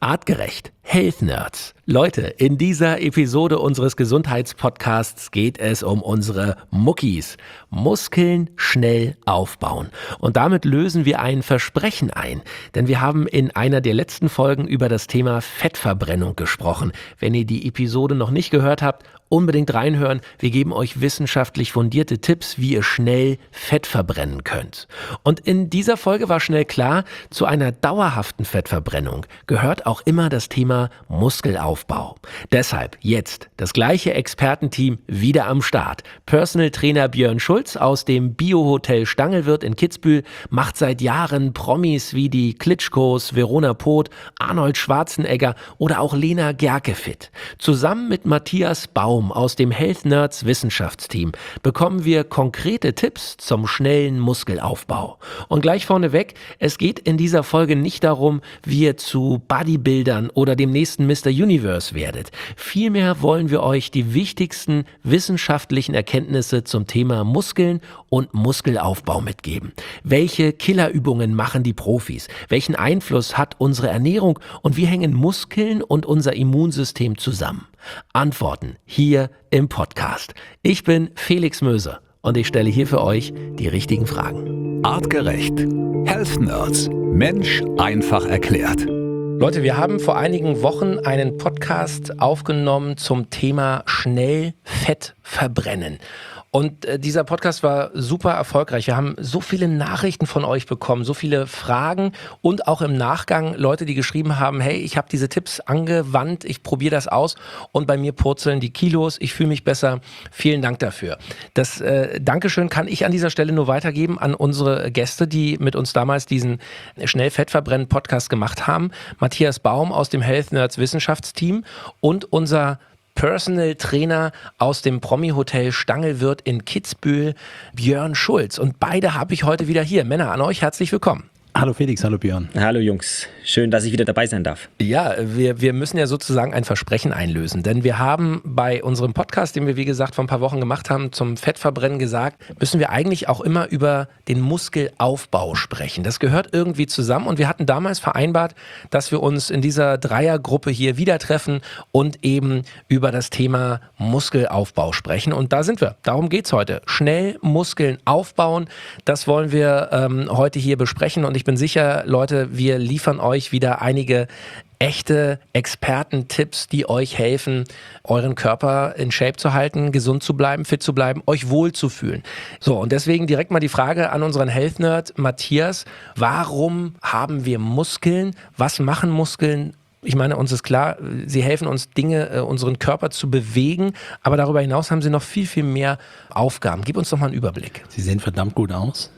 Artgerecht. Health Nerds. Leute, in dieser Episode unseres Gesundheitspodcasts geht es um unsere Muckis. Muskeln schnell aufbauen. Und damit lösen wir ein Versprechen ein. Denn wir haben in einer der letzten Folgen über das Thema Fettverbrennung gesprochen. Wenn ihr die Episode noch nicht gehört habt, unbedingt reinhören. Wir geben euch wissenschaftlich fundierte Tipps, wie ihr schnell Fett verbrennen könnt. Und in dieser Folge war schnell klar, zu einer dauerhaften Fettverbrennung gehört auch immer das Thema Muskelaufbau. Deshalb jetzt das gleiche Expertenteam wieder am Start. Personal Trainer Björn Schulz aus dem Bio-Hotel Stangelwirt in Kitzbühel macht seit Jahren Promis wie die Klitschkos, Verona Poth, Arnold Schwarzenegger oder auch Lena Gerke fit. Zusammen mit Matthias Baum aus dem Health Nerds Wissenschaftsteam bekommen wir konkrete Tipps zum schnellen Muskelaufbau. Und gleich vorneweg, es geht in dieser Folge nicht darum, wie ihr zu Bodybuildern oder dem nächsten Mr. Universe werdet. Vielmehr wollen wir euch die wichtigsten wissenschaftlichen Erkenntnisse zum Thema Muskeln und Muskelaufbau mitgeben. Welche Killerübungen machen die Profis? Welchen Einfluss hat unsere Ernährung und wie hängen Muskeln und unser Immunsystem zusammen? Antworten hier im Podcast. Ich bin Felix Möser und ich stelle hier für euch die richtigen Fragen. Artgerecht. Health Nerds. Mensch einfach erklärt. Leute, wir haben vor einigen Wochen einen Podcast aufgenommen zum Thema schnell Fett verbrennen. Und dieser Podcast war super erfolgreich. Wir haben so viele Nachrichten von euch bekommen, so viele Fragen und auch im Nachgang Leute, die geschrieben haben, hey, ich habe diese Tipps angewandt, ich probiere das aus und bei mir purzeln die Kilos, ich fühle mich besser. Vielen Dank dafür. Das Dankeschön kann ich an dieser Stelle nur weitergeben an unsere Gäste, die mit uns damals diesen Schnell-Fettverbrennen-Podcast gemacht haben. Matthias Baum aus dem Health Nerds Wissenschaftsteam und unser Personal Trainer aus dem Promi-Hotel Stangelwirt in Kitzbühel, Björn Schulz. Und beide habe ich heute wieder hier. Männer, an euch herzlich willkommen. Hallo Felix, hallo Björn. Hallo Jungs, schön, dass ich wieder dabei sein darf. Ja, wir müssen ja sozusagen ein Versprechen einlösen, denn wir haben bei unserem Podcast, den wir wie gesagt vor ein paar Wochen gemacht haben, zum Fettverbrennen gesagt, müssen wir eigentlich auch immer über den Muskelaufbau sprechen. Das gehört irgendwie zusammen und wir hatten damals vereinbart, dass wir uns in dieser Dreiergruppe hier wieder treffen und eben über das Thema Muskelaufbau sprechen. Und da sind wir, darum geht's heute. Schnell Muskeln aufbauen, das wollen wir heute hier besprechen und ich bin sicher, Leute, wir liefern euch wieder einige echte Expertentipps, die euch helfen, euren Körper in Shape zu halten, gesund zu bleiben, fit zu bleiben, euch wohlzufühlen. So, und deswegen direkt mal die Frage an unseren Health Nerd Matthias, warum haben wir Muskeln? Was machen Muskeln? Ich meine, uns ist klar, sie helfen uns Dinge, unseren Körper zu bewegen, aber darüber hinaus haben sie noch viel, viel mehr Aufgaben. Gib uns doch mal einen Überblick. Sie sehen verdammt gut aus.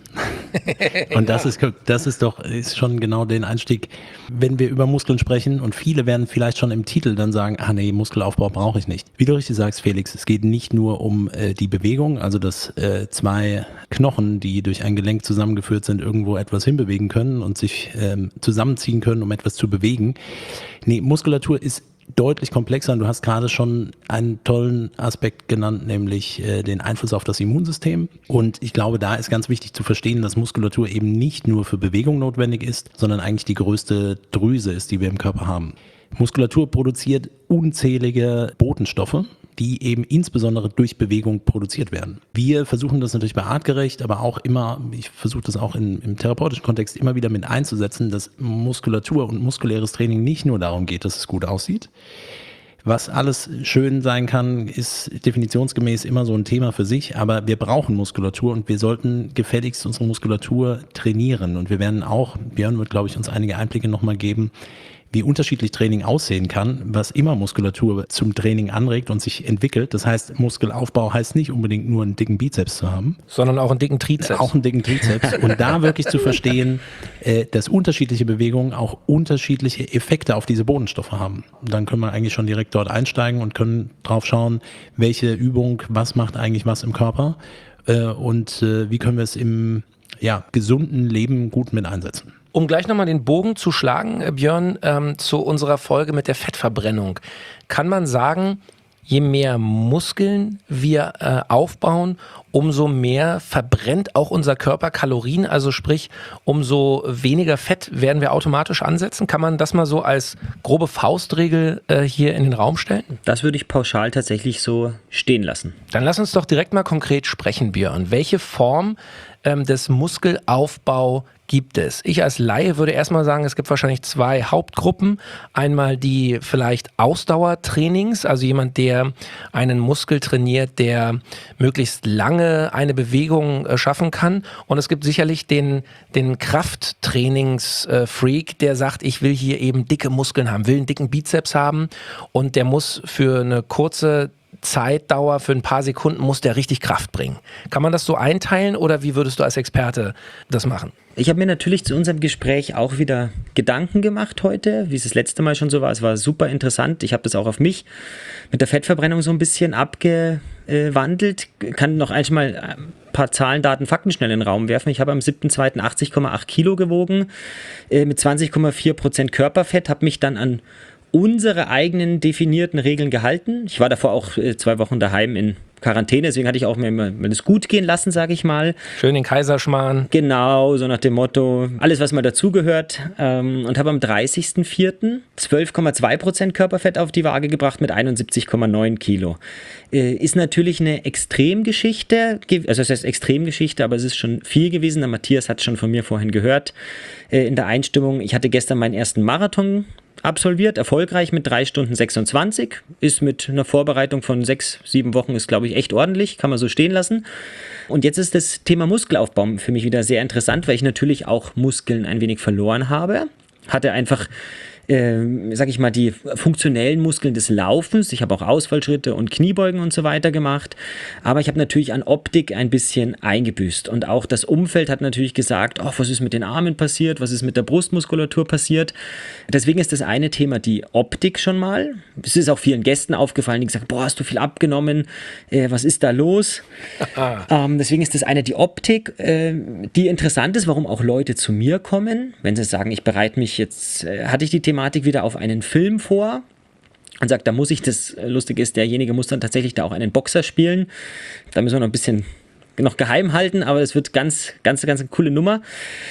Und das ist schon genau den Einstieg, wenn wir über Muskeln sprechen und viele werden vielleicht schon im Titel dann sagen, nee, Muskelaufbau brauche ich nicht. Wie du richtig sagst, Felix, es geht nicht nur um die Bewegung, also dass zwei Knochen, die durch ein Gelenk zusammengeführt sind, irgendwo etwas hinbewegen können und sich zusammenziehen können, um etwas zu bewegen. Nee, Muskulatur ist deutlich komplexer und du hast gerade schon einen tollen Aspekt genannt, nämlich den Einfluss auf das Immunsystem. Und ich glaube, da ist ganz wichtig zu verstehen, dass Muskulatur eben nicht nur für Bewegung notwendig ist, sondern eigentlich die größte Drüse ist, die wir im Körper haben. Muskulatur produziert unzählige Botenstoffe, die eben insbesondere durch Bewegung produziert werden. Wir versuchen das natürlich bei Artgerecht, aber auch immer, ich versuche das auch im therapeutischen Kontext immer wieder mit einzusetzen, dass Muskulatur und muskuläres Training nicht nur darum geht, dass es gut aussieht. Was alles schön sein kann, ist definitionsgemäß immer so ein Thema für sich, aber wir brauchen Muskulatur und wir sollten gefälligst unsere Muskulatur trainieren. Und wir werden auch, Björn wird, glaube ich, uns einige Einblicke nochmal geben, wie unterschiedlich Training aussehen kann, was immer Muskulatur zum Training anregt und sich entwickelt. Das heißt, Muskelaufbau heißt nicht unbedingt nur einen dicken Bizeps zu haben. Sondern auch einen dicken Trizeps. Auch einen dicken Trizeps. Und da wirklich zu verstehen, dass unterschiedliche Bewegungen auch unterschiedliche Effekte auf diese Bodenstoffe haben. Und dann können wir eigentlich schon direkt dort einsteigen und können drauf schauen, welche Übung, was macht eigentlich was im Körper und wie können wir es im gesunden Leben gut mit einsetzen. Um gleich nochmal den Bogen zu schlagen, Björn, zu unserer Folge mit der Fettverbrennung, kann man sagen, je mehr Muskeln wir aufbauen, umso mehr verbrennt auch unser Körper Kalorien, also sprich, umso weniger Fett werden wir automatisch ansetzen. Kann man das mal so als grobe Faustregel hier in den Raum stellen? Das würde ich pauschal tatsächlich so stehen lassen. Dann lass uns doch direkt mal konkret sprechen, Björn. Welche Form des Muskelaufbau gibt es? Ich als Laie würde erstmal sagen, es gibt wahrscheinlich 2 Hauptgruppen. Einmal die vielleicht Ausdauertrainings, also jemand, der einen Muskel trainiert, der möglichst lange eine Bewegung schaffen kann. Und es gibt sicherlich den Krafttrainings-Freak, der sagt, ich will hier eben dicke Muskeln haben, will einen dicken Bizeps haben und der muss für eine kurze Zeitdauer, für ein paar Sekunden muss der richtig Kraft bringen. Kann man das so einteilen oder wie würdest du als Experte das machen? Ich habe mir natürlich zu unserem Gespräch auch wieder Gedanken gemacht heute, wie es das letzte Mal schon so war. Es war super interessant. Ich habe das auch auf mich mit der Fettverbrennung so ein bisschen abgewandelt. Kann noch einmal ein paar Zahlen, Daten, Fakten schnell in den Raum werfen. Ich habe am 7.2. 80,8 Kilo gewogen, mit 20,4% Körperfett, habe mich dann an unsere eigenen definierten Regeln gehalten. Ich war davor auch 2 Wochen daheim in Quarantäne, deswegen hatte ich auch mir mal das gut gehen lassen, sage ich mal. Schön den Kaiserschmarrn. Genau, so nach dem Motto, alles was mal dazugehört. Und habe am 30.04. 12,2% Körperfett auf die Waage gebracht mit 71,9 Kilo. Ist natürlich eine Extremgeschichte, also das heißt Extremgeschichte, aber es ist schon viel gewesen. Der Matthias hat es schon von mir vorhin gehört in der Einstimmung. Ich hatte gestern meinen ersten Marathon absolviert, erfolgreich mit 3 Stunden 26, ist mit einer Vorbereitung von 6-7 Wochen, ist glaube ich echt ordentlich, kann man so stehen lassen. Und jetzt ist das Thema Muskelaufbau für mich wieder sehr interessant, weil ich natürlich auch Muskeln ein wenig verloren habe, hatte einfach sag ich mal, die funktionellen Muskeln des Laufens. Ich habe auch Ausfallschritte und Kniebeugen und so weiter gemacht. Aber ich habe natürlich an Optik ein bisschen eingebüßt. Und auch das Umfeld hat natürlich gesagt, oh, was ist mit den Armen passiert? Was ist mit der Brustmuskulatur passiert? Deswegen ist das eine Thema die Optik schon mal. Es ist auch vielen Gästen aufgefallen, die gesagt, boah, hast du viel abgenommen? Was ist da los? Deswegen ist das eine die Optik, die interessant ist, warum auch Leute zu mir kommen. Wenn sie sagen, ich bereite mich jetzt, hatte ich die Thematik wieder auf einen Film vor und sagt, da muss ich, das Lustige ist, derjenige muss dann tatsächlich da auch einen Boxer spielen. Da müssen wir noch ein bisschen noch geheim halten, aber es wird ganz eine coole Nummer.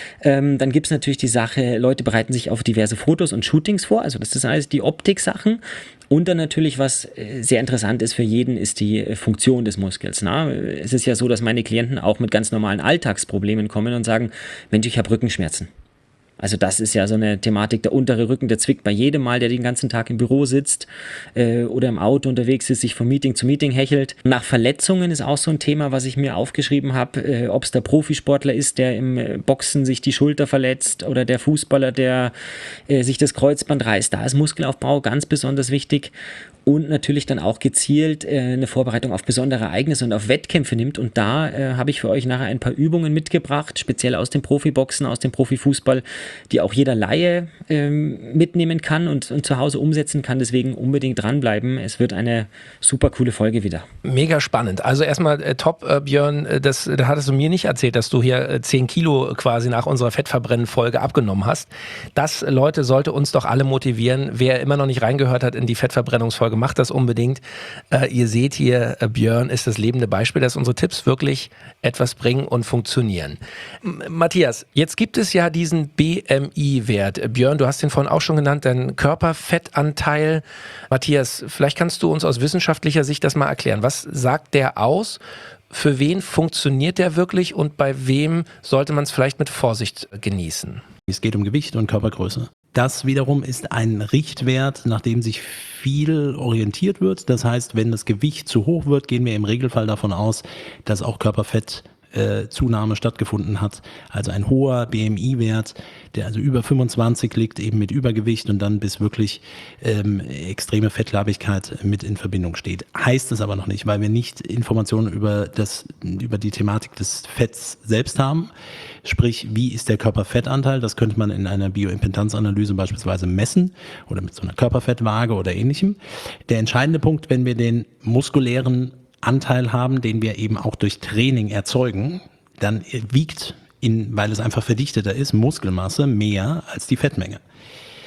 Dann gibt es natürlich die Sache, Leute bereiten sich auf diverse Fotos und Shootings vor, also das ist alles die Optik-Sachen. Und dann natürlich, was sehr interessant ist für jeden, ist die Funktion des Muskels. Na? Es ist ja so, dass meine Klienten auch mit ganz normalen Alltagsproblemen kommen und sagen, Mensch, ich habe Rückenschmerzen. Also das ist ja so eine Thematik, der untere Rücken, der zwickt bei jedem Mal, der den ganzen Tag im Büro sitzt oder im Auto unterwegs ist, sich von Meeting zu Meeting hechelt. Nach Verletzungen ist auch so ein Thema, was ich mir aufgeschrieben habe, ob es der Profisportler ist, der im Boxen sich die Schulter verletzt oder der Fußballer, der sich das Kreuzband reißt. Da ist Muskelaufbau ganz besonders wichtig. Und natürlich dann auch gezielt eine Vorbereitung auf besondere Ereignisse und auf Wettkämpfe nimmt. Und da habe ich für euch nachher ein paar Übungen mitgebracht, speziell aus dem Profiboxen, aus dem Profifußball, die auch jeder Laie mitnehmen kann und zu Hause umsetzen kann. Deswegen unbedingt dranbleiben. Es wird eine super coole Folge wieder. Mega spannend. Also erstmal top, Björn, da hattest du mir nicht erzählt, dass du hier 10 Kilo quasi nach unserer Fettverbrennen-Folge abgenommen hast. Das, Leute, sollte uns doch alle motivieren. Wer immer noch nicht reingehört hat in die Fettverbrennungsfolge, macht das unbedingt. Ihr seht hier, Björn ist das lebende Beispiel, dass unsere Tipps wirklich etwas bringen und funktionieren. Matthias, jetzt gibt es ja diesen BMI-Wert. Björn, du hast den vorhin auch schon genannt, dein Körperfettanteil. Matthias, vielleicht kannst du uns aus wissenschaftlicher Sicht das mal erklären. Was sagt der aus? Für wen funktioniert der wirklich und bei wem sollte man es vielleicht mit Vorsicht genießen? Es geht um Gewicht und Körpergröße. Das wiederum ist ein Richtwert, nach dem sich viel orientiert wird. Das heißt, wenn das Gewicht zu hoch wird, gehen wir im Regelfall davon aus, dass auch Körperfettzunahme stattgefunden hat. Also ein hoher BMI-Wert, der also über 25 liegt, eben mit Übergewicht und dann bis wirklich extreme Fettleibigkeit mit in Verbindung steht. Heißt es aber noch nicht, weil wir nicht Informationen über die Thematik des Fetts selbst haben. Sprich, wie ist der Körperfettanteil? Das könnte man in einer Bioimpedanzanalyse beispielsweise messen oder mit so einer Körperfettwaage oder ähnlichem. Der entscheidende Punkt, wenn wir den muskulären Anteil haben, den wir eben auch durch Training erzeugen, dann wiegt, weil es einfach verdichteter ist, Muskelmasse mehr als die Fettmenge.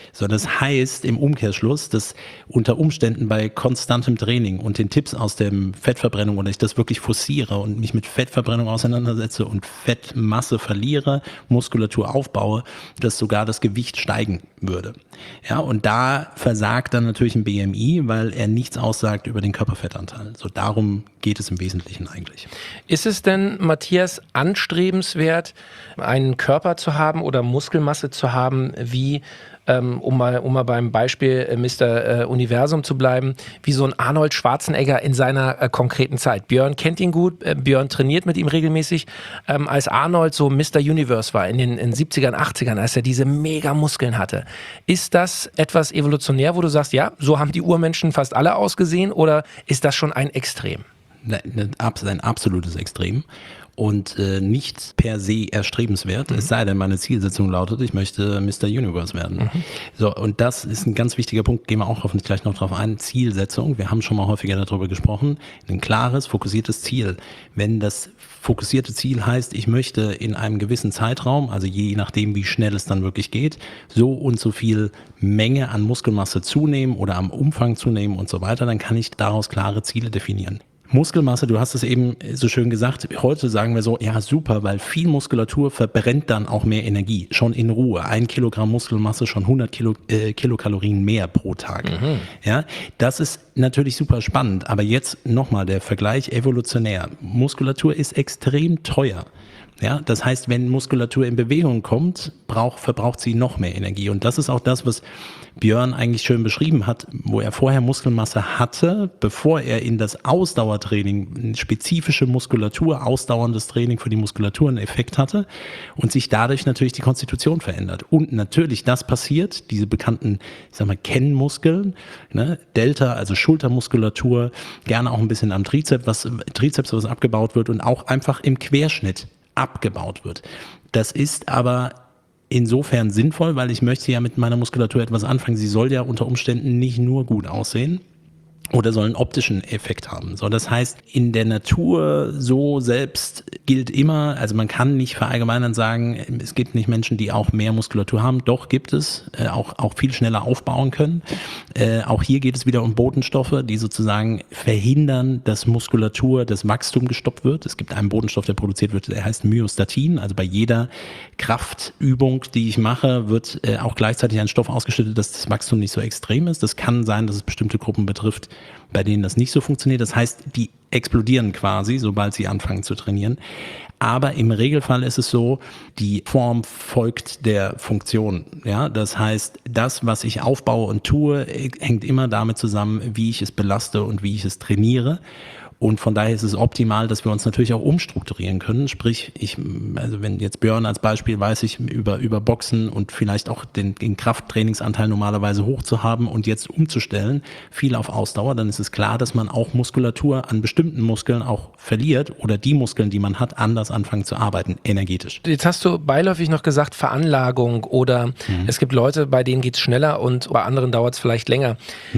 So, das heißt im Umkehrschluss, dass unter Umständen bei konstantem Training und den Tipps aus der Fettverbrennung oder ich das wirklich forciere und mich mit Fettverbrennung auseinandersetze und Fettmasse verliere, Muskulatur aufbaue, dass sogar das Gewicht steigen würde. Ja, und da versagt dann natürlich ein BMI, weil er nichts aussagt über den Körperfettanteil. So, darum geht es im Wesentlichen eigentlich. Ist es denn, Matthias, anstrebenswert, einen Körper zu haben oder Muskelmasse zu haben, wie, um mal beim Beispiel Mr. Universum zu bleiben, wie so ein Arnold Schwarzenegger in seiner konkreten Zeit? Björn kennt ihn gut, Björn trainiert mit ihm regelmäßig. Als Arnold so Mr. Universe war in den 70ern, 80ern, als er diese mega Muskeln hatte, ist das etwas evolutionär, wo du sagst, ja, so haben die Urmenschen fast alle ausgesehen, oder ist das schon ein Extrem? Ein absolutes Extrem und nicht per se erstrebenswert, es sei denn, meine Zielsetzung lautet, ich möchte Mr. Universe werden. So, und das ist ein ganz wichtiger Punkt, gehen wir auch hoffentlich gleich noch drauf ein, Zielsetzung, wir haben schon mal häufiger darüber gesprochen, ein klares, fokussiertes Ziel. Wenn das fokussierte Ziel heißt, ich möchte in einem gewissen Zeitraum, also je nachdem, wie schnell es dann wirklich geht, so und so viel Menge an Muskelmasse zunehmen oder am Umfang zunehmen und so weiter, dann kann ich daraus klare Ziele definieren. Muskelmasse, du hast es eben so schön gesagt, heute sagen wir so, ja super, weil viel Muskulatur verbrennt dann auch mehr Energie, schon in Ruhe. 1 Kilogramm Muskelmasse, schon 100 Kilokalorien mehr pro Tag. Ja, das ist natürlich super spannend, aber jetzt nochmal der Vergleich evolutionär. Muskulatur ist extrem teuer. Ja, das heißt, wenn Muskulatur in Bewegung kommt, verbraucht sie noch mehr Energie. Und das ist auch das, was Björn eigentlich schön beschrieben hat, wo er vorher Muskelmasse hatte, bevor er in das Ausdauertraining, eine spezifische Muskulatur, ausdauerndes Training für die Muskulatur einen Effekt hatte und sich dadurch natürlich die Konstitution verändert. Und natürlich das passiert, diese bekannten, ich sag mal, Kennmuskeln, ne, Delta, also Schultermuskulatur, gerne auch ein bisschen am Trizeps, was abgebaut wird und auch einfach im Querschnitt abgebaut wird. Das ist aber insofern sinnvoll, weil ich möchte ja mit meiner Muskulatur etwas anfangen. Sie soll ja unter Umständen nicht nur gut aussehen oder soll einen optischen Effekt haben. So, das heißt, in der Natur so selbst gilt immer, also man kann nicht verallgemeinern sagen, es gibt nicht Menschen, die auch mehr Muskulatur haben. Doch gibt es, auch viel schneller aufbauen können. Auch hier geht es wieder um Botenstoffe, die sozusagen verhindern, dass Muskulatur, das Wachstum gestoppt wird. Es gibt einen Botenstoff, der produziert wird, der heißt Myostatin. Also bei jeder Kraftübung, die ich mache, wird auch gleichzeitig ein Stoff ausgeschüttet, dass das Wachstum nicht so extrem ist. Das kann sein, dass es bestimmte Gruppen betrifft, bei denen das nicht so funktioniert. Das heißt, die explodieren quasi, sobald sie anfangen zu trainieren. Aber im Regelfall ist es so, die Form folgt der Funktion. Ja, das heißt, das, was ich aufbaue und tue, hängt immer damit zusammen, wie ich es belaste und wie ich es trainiere. Und von daher ist es optimal, dass wir uns natürlich auch umstrukturieren können. Sprich, also wenn jetzt Björn als Beispiel weiß ich, über Boxen und vielleicht auch den Krafttrainingsanteil normalerweise hoch zu haben und jetzt umzustellen, viel auf Ausdauer, dann ist es klar, dass man auch Muskulatur an bestimmten Muskeln auch verliert oder die Muskeln, die man hat, anders anfangen zu arbeiten, energetisch. Jetzt hast du beiläufig noch gesagt Veranlagung oder es gibt Leute, bei denen geht es schneller und bei anderen dauert es vielleicht länger.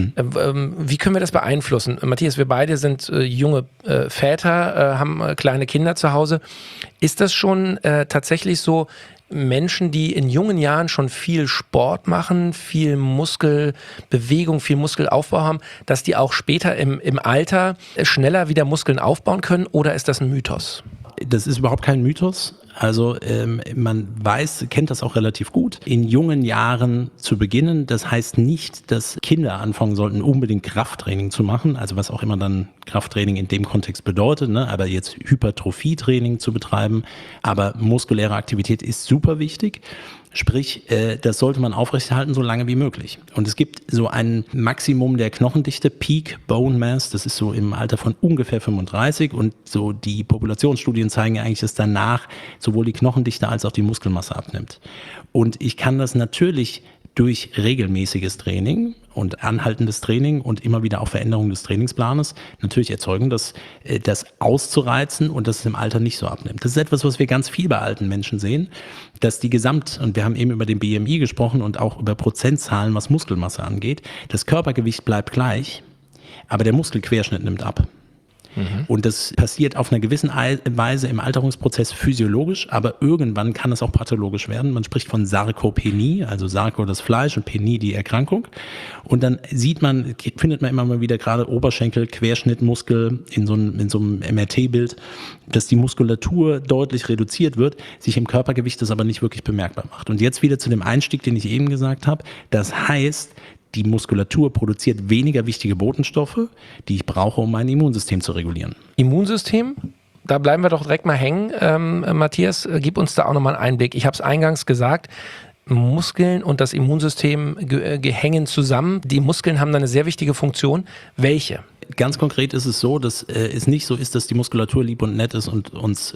Wie können wir das beeinflussen? Matthias, wir beide sind junge Väter, haben kleine Kinder zu Hause. Ist das schon tatsächlich so, Menschen, die in jungen Jahren schon viel Sport machen, viel Muskelbewegung, viel Muskelaufbau haben, dass die auch später im Alter schneller wieder Muskeln aufbauen können, oder ist das ein Mythos? Das ist überhaupt kein Mythos. Also man kennt das auch relativ gut, in jungen Jahren zu beginnen. Das heißt nicht, dass Kinder anfangen sollten, unbedingt Krafttraining zu machen, also was auch immer dann Krafttraining in dem Kontext bedeutet, ne? Aber jetzt Hypertrophietraining zu betreiben. Aber muskuläre Aktivität ist super wichtig. Sprich, das sollte man aufrechterhalten, so lange wie möglich. Und es gibt so ein Maximum der Knochendichte, Peak Bone Mass, das ist so im Alter von ungefähr 35 und so die Populationsstudien zeigen eigentlich, dass danach sowohl die Knochendichte als auch die Muskelmasse abnimmt. Und ich kann das natürlich durch regelmäßiges Training und anhaltendes Training und immer wieder auch Veränderung des Trainingsplanes natürlich erzeugen, dass das auszureizen und dass es im Alter nicht so abnimmt. Das ist etwas, was wir ganz viel bei alten Menschen sehen, dass die und wir haben eben über den BMI gesprochen und auch über Prozentzahlen, was Muskelmasse angeht, das Körpergewicht bleibt gleich, aber der Muskelquerschnitt nimmt ab. Und das passiert auf einer gewissen Weise im Alterungsprozess physiologisch, aber irgendwann kann es auch pathologisch werden. Man spricht von Sarkopenie, also Sarko das Fleisch und Penie die Erkrankung. Und dann findet man immer mal wieder gerade Oberschenkel, Querschnittmuskel in so einem MRT-Bild, dass die Muskulatur deutlich reduziert wird, sich im Körpergewicht das aber nicht wirklich bemerkbar macht. Und jetzt wieder zu dem Einstieg, den ich eben gesagt habe. Das heißt, die Muskulatur produziert weniger wichtige Botenstoffe, die ich brauche, um mein Immunsystem zu regulieren. Immunsystem? Da bleiben wir doch direkt mal hängen. Matthias, gib uns da auch nochmal einen Einblick. Ich habe es eingangs gesagt, Muskeln und das Immunsystem hängen zusammen. Die Muskeln haben da eine sehr wichtige Funktion. Welche? Ganz konkret ist es so, dass es nicht so ist, dass die Muskulatur lieb und nett ist und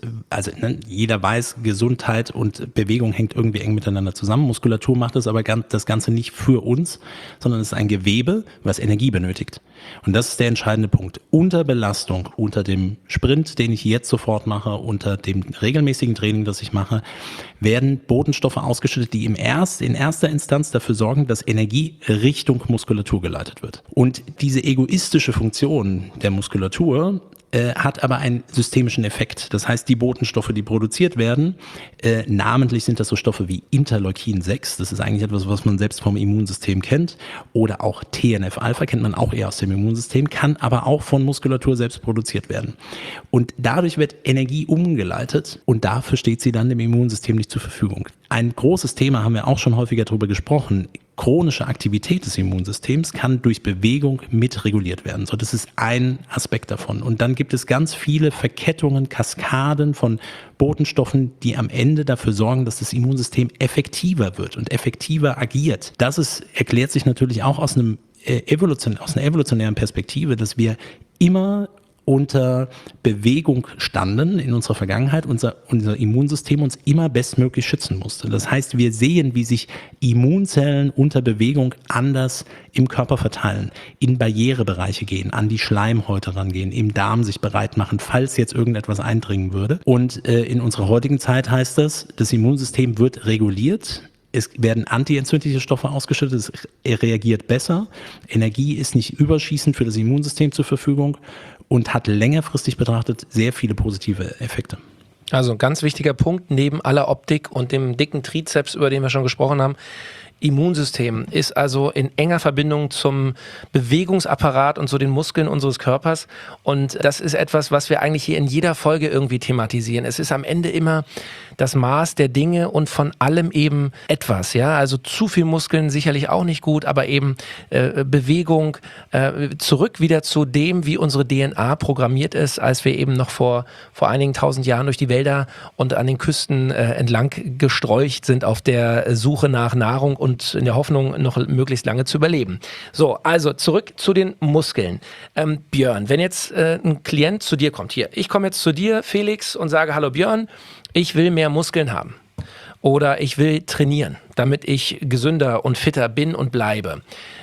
jeder weiß, Gesundheit und Bewegung hängt irgendwie eng miteinander zusammen. Muskulatur macht das aber das Ganze nicht für uns, sondern es ist ein Gewebe, was Energie benötigt. Und das ist der entscheidende Punkt. Unter Belastung, unter dem Sprint, den ich jetzt sofort mache, unter dem regelmäßigen Training, das ich mache, werden Botenstoffe ausgeschüttet, die in erster Instanz dafür sorgen, dass Energie Richtung Muskulatur geleitet wird. Und diese egoistische Funktion der Muskulatur hat aber einen systemischen Effekt. Das heißt, die Botenstoffe, die produziert werden, namentlich sind das so Stoffe wie Interleukin 6, das ist eigentlich etwas, was man selbst vom Immunsystem kennt, oder auch TNF-Alpha kennt man auch eher aus dem Immunsystem, kann aber auch von Muskulatur selbst produziert werden. Und dadurch wird Energie umgeleitet und dafür steht sie dann dem Immunsystem nicht zur Verfügung. Ein großes Thema, haben wir auch schon häufiger darüber gesprochen, chronische Aktivität des Immunsystems kann durch Bewegung mitreguliert werden. So, das ist ein Aspekt davon. Und dann gibt es ganz viele Verkettungen, Kaskaden von Botenstoffen, die am Ende dafür sorgen, dass das Immunsystem effektiver wird und effektiver agiert. Das erklärt sich natürlich auch aus einer evolutionären Perspektive, dass wir immer unter Bewegung standen in unserer Vergangenheit, unser Immunsystem uns immer bestmöglich schützen musste. Das heißt, wir sehen, wie sich Immunzellen unter Bewegung anders im Körper verteilen, in Barrierebereiche gehen, an die Schleimhäute rangehen, im Darm sich bereit machen, falls jetzt irgendetwas eindringen würde. Und in unserer heutigen Zeit heißt das Immunsystem wird reguliert. Es werden antientzündliche Stoffe ausgeschüttet, es reagiert besser, Energie ist nicht überschießend für das Immunsystem zur Verfügung und hat längerfristig betrachtet sehr viele positive Effekte. Also ein ganz wichtiger Punkt, neben aller Optik und dem dicken Trizeps, über den wir schon gesprochen haben, Immunsystem ist also in enger Verbindung zum Bewegungsapparat und so den Muskeln unseres Körpers. Und das ist etwas, was wir eigentlich hier in jeder Folge irgendwie thematisieren. Es ist am Ende immer das Maß der Dinge und von allem eben etwas. Ja, also zu viel Muskeln sicherlich auch nicht gut, aber eben Bewegung, zurück wieder zu dem, wie unsere DNA programmiert ist, als wir eben noch vor einigen tausend Jahren durch die Wälder und an den Küsten entlang gestreucht sind auf der Suche nach Nahrung und in der Hoffnung, noch möglichst lange zu überleben. So, also zurück zu den Muskeln. Björn, wenn jetzt ein Klient zu dir kommt, ich komme jetzt zu dir, Felix, und sage, hallo Björn, ich will mehr Muskeln haben oder ich will trainieren, damit ich gesünder und fitter bin und bleibe.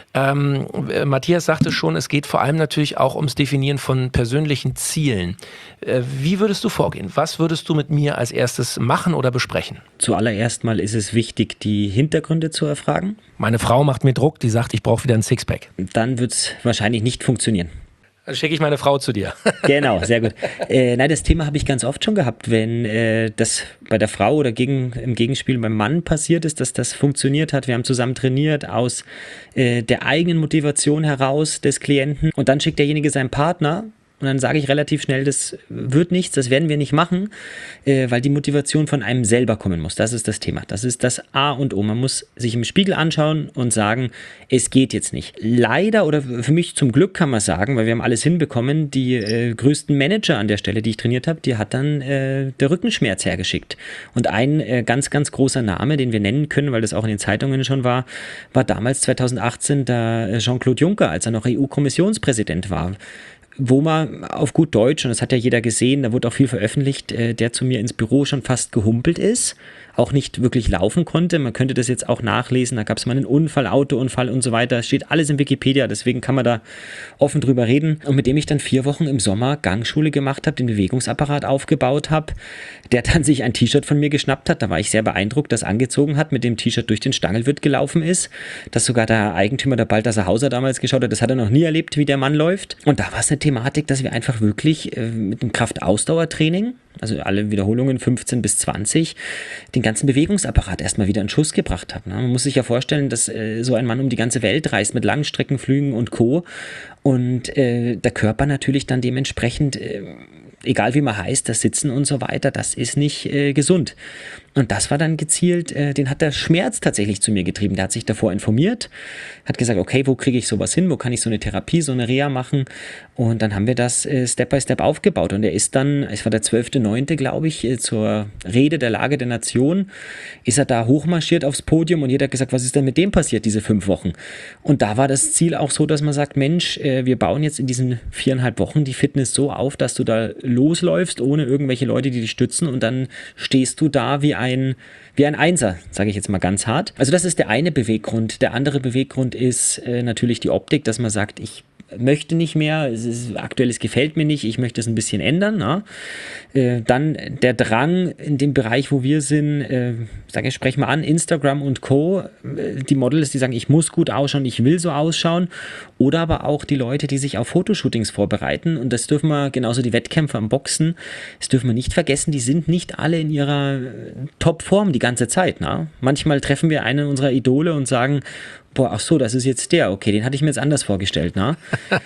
Matthias sagte schon, es geht vor allem natürlich auch ums Definieren von persönlichen Zielen. Wie würdest du vorgehen? Was würdest du mit mir als erstes machen oder besprechen? Zuallererst mal ist es wichtig, die Hintergründe zu erfragen. Meine Frau macht mir Druck, die sagt, ich brauche wieder ein Sixpack. Dann wird es wahrscheinlich nicht funktionieren. Dann schicke ich meine Frau zu dir. Genau, sehr gut. Das Thema habe ich ganz oft schon gehabt, wenn das bei der Frau oder im Gegenspiel beim Mann passiert ist, dass das funktioniert hat. Wir haben zusammen trainiert aus der eigenen Motivation heraus des Klienten und dann schickt derjenige seinen Partner. Und dann sage ich relativ schnell, das wird nichts, das werden wir nicht machen, weil die Motivation von einem selber kommen muss. Das ist das Thema. Das ist das A und O. Man muss sich im Spiegel anschauen und sagen, es geht jetzt nicht. Leider oder für mich zum Glück kann man sagen, weil wir haben alles hinbekommen, die größten Manager an der Stelle, die ich trainiert habe, die hat dann der Rückenschmerz hergeschickt. Und ein ganz, ganz großer Name, den wir nennen können, weil das auch in den Zeitungen schon war damals 2018 der Jean-Claude Juncker, als er noch EU-Kommissionspräsident war. Wo man auf gut Deutsch, und das hat ja jeder gesehen, da wurde auch viel veröffentlicht, der zu mir ins Büro schon fast gehumpelt ist, auch nicht wirklich laufen konnte. Man könnte das jetzt auch nachlesen, da gab es mal einen Unfall, Autounfall und so weiter. Es steht alles in Wikipedia, deswegen kann man da offen drüber reden. Und mit dem ich dann 4 Wochen im Sommer Gangschule gemacht habe, den Bewegungsapparat aufgebaut habe, der dann sich ein T-Shirt von mir geschnappt hat. Da war ich sehr beeindruckt, das angezogen hat, mit dem T-Shirt durch den Stangelwirt gelaufen ist, dass sogar der Eigentümer, der Balthasar Hauser damals geschaut hat, das hat er noch nie erlebt, wie der Mann läuft. Und da war es eine Thematik, dass wir einfach wirklich mit dem Kraftausdauertraining, also alle Wiederholungen 15 bis 20, den ganzen Bewegungsapparat erstmal wieder in Schuss gebracht haben. Man muss sich ja vorstellen, dass so ein Mann um die ganze Welt reist mit Langstreckenflügen und Co. Und der Körper natürlich dann dementsprechend, egal wie man heißt, das Sitzen und so weiter, das ist nicht gesund. Und das war dann gezielt, den hat der Schmerz tatsächlich zu mir getrieben. Der hat sich davor informiert, hat gesagt, okay, wo kriege ich sowas hin, wo kann ich so eine Therapie, so eine Reha machen? Und dann haben wir das Step by Step aufgebaut. Und er ist dann, es war der 12.9., glaube ich, zur Rede der Lage der Nation, ist er da hochmarschiert aufs Podium und jeder hat gesagt, was ist denn mit dem passiert, diese 5 Wochen? Und da war das Ziel auch so, dass man sagt, Mensch, wir bauen jetzt in diesen 4,5 Wochen die Fitness so auf, dass du da losläufst, ohne irgendwelche Leute, die dich stützen, und dann stehst du da wie ein Einser, sage ich jetzt mal ganz hart. Also das ist der eine Beweggrund. Der andere Beweggrund ist natürlich die Optik, dass man sagt, ich möchte nicht mehr, aktuell es gefällt mir nicht, ich möchte es ein bisschen ändern. Na? Dann der Drang in dem Bereich, wo wir sind, sprechen wir an, Instagram und Co., die Models, die sagen, ich muss gut ausschauen, ich will so ausschauen, oder aber auch die Leute, die sich auf Fotoshootings vorbereiten, und das dürfen wir, genauso die Wettkämpfer am Boxen, das dürfen wir nicht vergessen, die sind nicht alle in ihrer Topform die ganze Zeit. Na? Manchmal treffen wir einen unserer Idole und sagen, boah, ach so, das ist jetzt der, okay, den hatte ich mir jetzt anders vorgestellt, ne?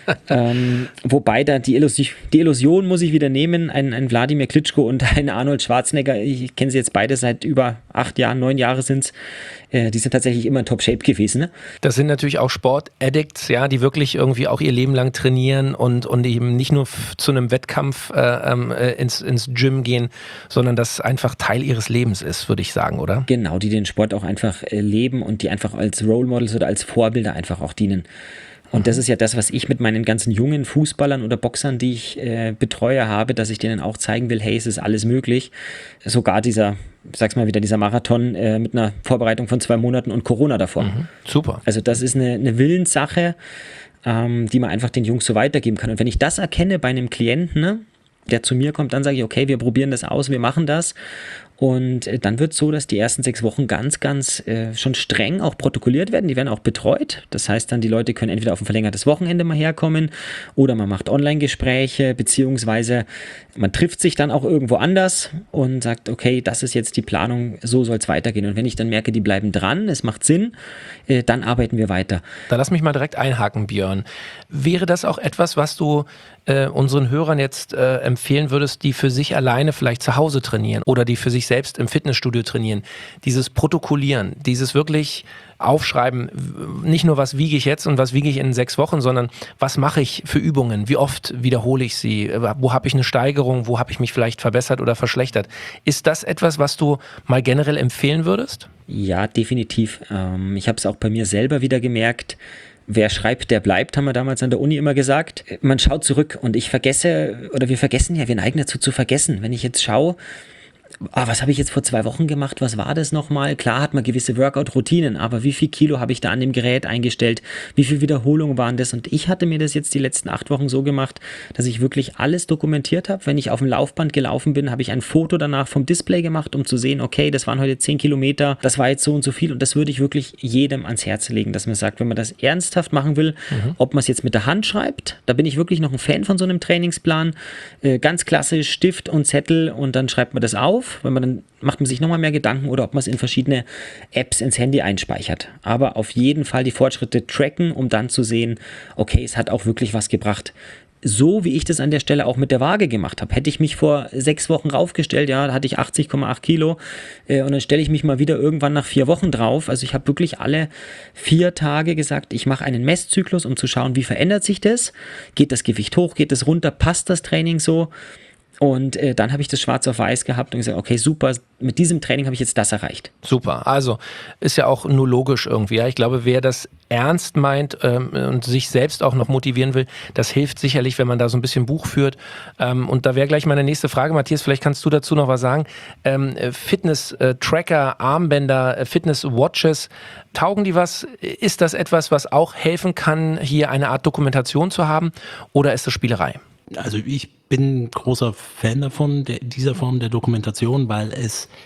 Wobei da die Illusion muss ich wieder nehmen, ein Wladimir Klitschko und ein Arnold Schwarzenegger, ich kenne sie jetzt beide seit über 8 Jahren, 9 Jahre sind's, die sind tatsächlich immer in Top-Shape gewesen, ne? Das sind natürlich auch Sportaddicts, ja, die wirklich irgendwie auch ihr Leben lang trainieren und eben nicht nur zu einem Wettkampf ins Gym gehen, sondern das einfach Teil ihres Lebens ist, würde ich sagen, oder? Genau, die den Sport auch einfach leben und die einfach als Role Models oder als Vorbilder einfach auch dienen. Und das ist ja das, was ich mit meinen ganzen jungen Fußballern oder Boxern, die ich betreue, habe, dass ich denen auch zeigen will, hey, es ist alles möglich. Sogar dieser Marathon mit einer Vorbereitung von 2 Monaten und Corona davor. Super. Also das ist eine Willenssache, die man einfach den Jungs so weitergeben kann. Und wenn ich das erkenne bei einem Klienten, ne, der zu mir kommt, dann sage ich, okay, wir probieren das aus, wir machen das. Und dann wird es so, dass die ersten 6 Wochen ganz schon streng auch protokolliert werden. Die werden auch betreut. Das heißt dann, die Leute können entweder auf ein verlängertes Wochenende mal herkommen oder man macht Online-Gespräche, beziehungsweise man trifft sich dann auch irgendwo anders und sagt, okay, das ist jetzt die Planung, so soll es weitergehen. Und wenn ich dann merke, die bleiben dran, es macht Sinn, dann arbeiten wir weiter. Da lass mich mal direkt einhaken, Björn. Wäre das auch etwas, was du unseren Hörern jetzt empfehlen würdest, die für sich alleine vielleicht zu Hause trainieren oder die für sich selbst im Fitnessstudio trainieren? Dieses Protokollieren, dieses wirklich aufschreiben, nicht nur was wiege ich jetzt und was wiege ich in 6 Wochen, sondern was mache ich für Übungen, wie oft wiederhole ich sie, wo habe ich eine Steigerung, wo habe ich mich vielleicht verbessert oder verschlechtert. Ist das etwas, was du mal generell empfehlen würdest? Ja, definitiv. Ich habe es auch bei mir selber wieder gemerkt. Wer schreibt, der bleibt, haben wir damals an der Uni immer gesagt. Man schaut zurück und wir neigen dazu zu vergessen. Wenn ich jetzt schaue, was habe ich jetzt vor 2 Wochen gemacht, was war das nochmal? Klar hat man gewisse Workout-Routinen, aber wie viel Kilo habe ich da an dem Gerät eingestellt? Wie viel Wiederholungen waren das? Und ich hatte mir das jetzt die letzten 8 Wochen so gemacht, dass ich wirklich alles dokumentiert habe. Wenn ich auf dem Laufband gelaufen bin, habe ich ein Foto danach vom Display gemacht, um zu sehen, okay, das waren heute 10 Kilometer, das war jetzt so und so viel. Und das würde ich wirklich jedem ans Herz legen, dass man sagt, wenn man das ernsthaft machen will, ob man es jetzt mit der Hand schreibt, da bin ich wirklich noch ein Fan von so einem Trainingsplan, ganz klassisch Stift und Zettel und dann schreibt man das auf. Dann macht man sich nochmal mehr Gedanken, oder ob man es in verschiedene Apps ins Handy einspeichert. Aber auf jeden Fall die Fortschritte tracken, um dann zu sehen, okay, es hat auch wirklich was gebracht. So wie ich das an der Stelle auch mit der Waage gemacht habe. Hätte ich mich vor 6 Wochen raufgestellt, ja, da hatte ich 80,8 Kilo und dann stelle ich mich mal wieder irgendwann nach 4 Wochen drauf. Also ich habe wirklich alle 4 Tage gesagt, ich mache einen Messzyklus, um zu schauen, wie verändert sich das? Geht das Gewicht hoch? Geht es runter? Passt das Training so? Und dann habe ich das schwarz auf weiß gehabt und gesagt, okay, super, mit diesem Training habe ich jetzt das erreicht. Super, also ist ja auch nur logisch irgendwie. Ja? Ich glaube, wer das ernst meint und sich selbst auch noch motivieren will, das hilft sicherlich, wenn man da so ein bisschen Buch führt. Und da wäre gleich meine nächste Frage, Matthias, vielleicht kannst du dazu noch was sagen. Fitness-Tracker, Armbänder, Fitness-Watches, taugen die was? Ist das etwas, was auch helfen kann, hier eine Art Dokumentation zu haben, oder ist das Spielerei? Also ich bin großer Fan davon, dieser Form der Dokumentation, weil es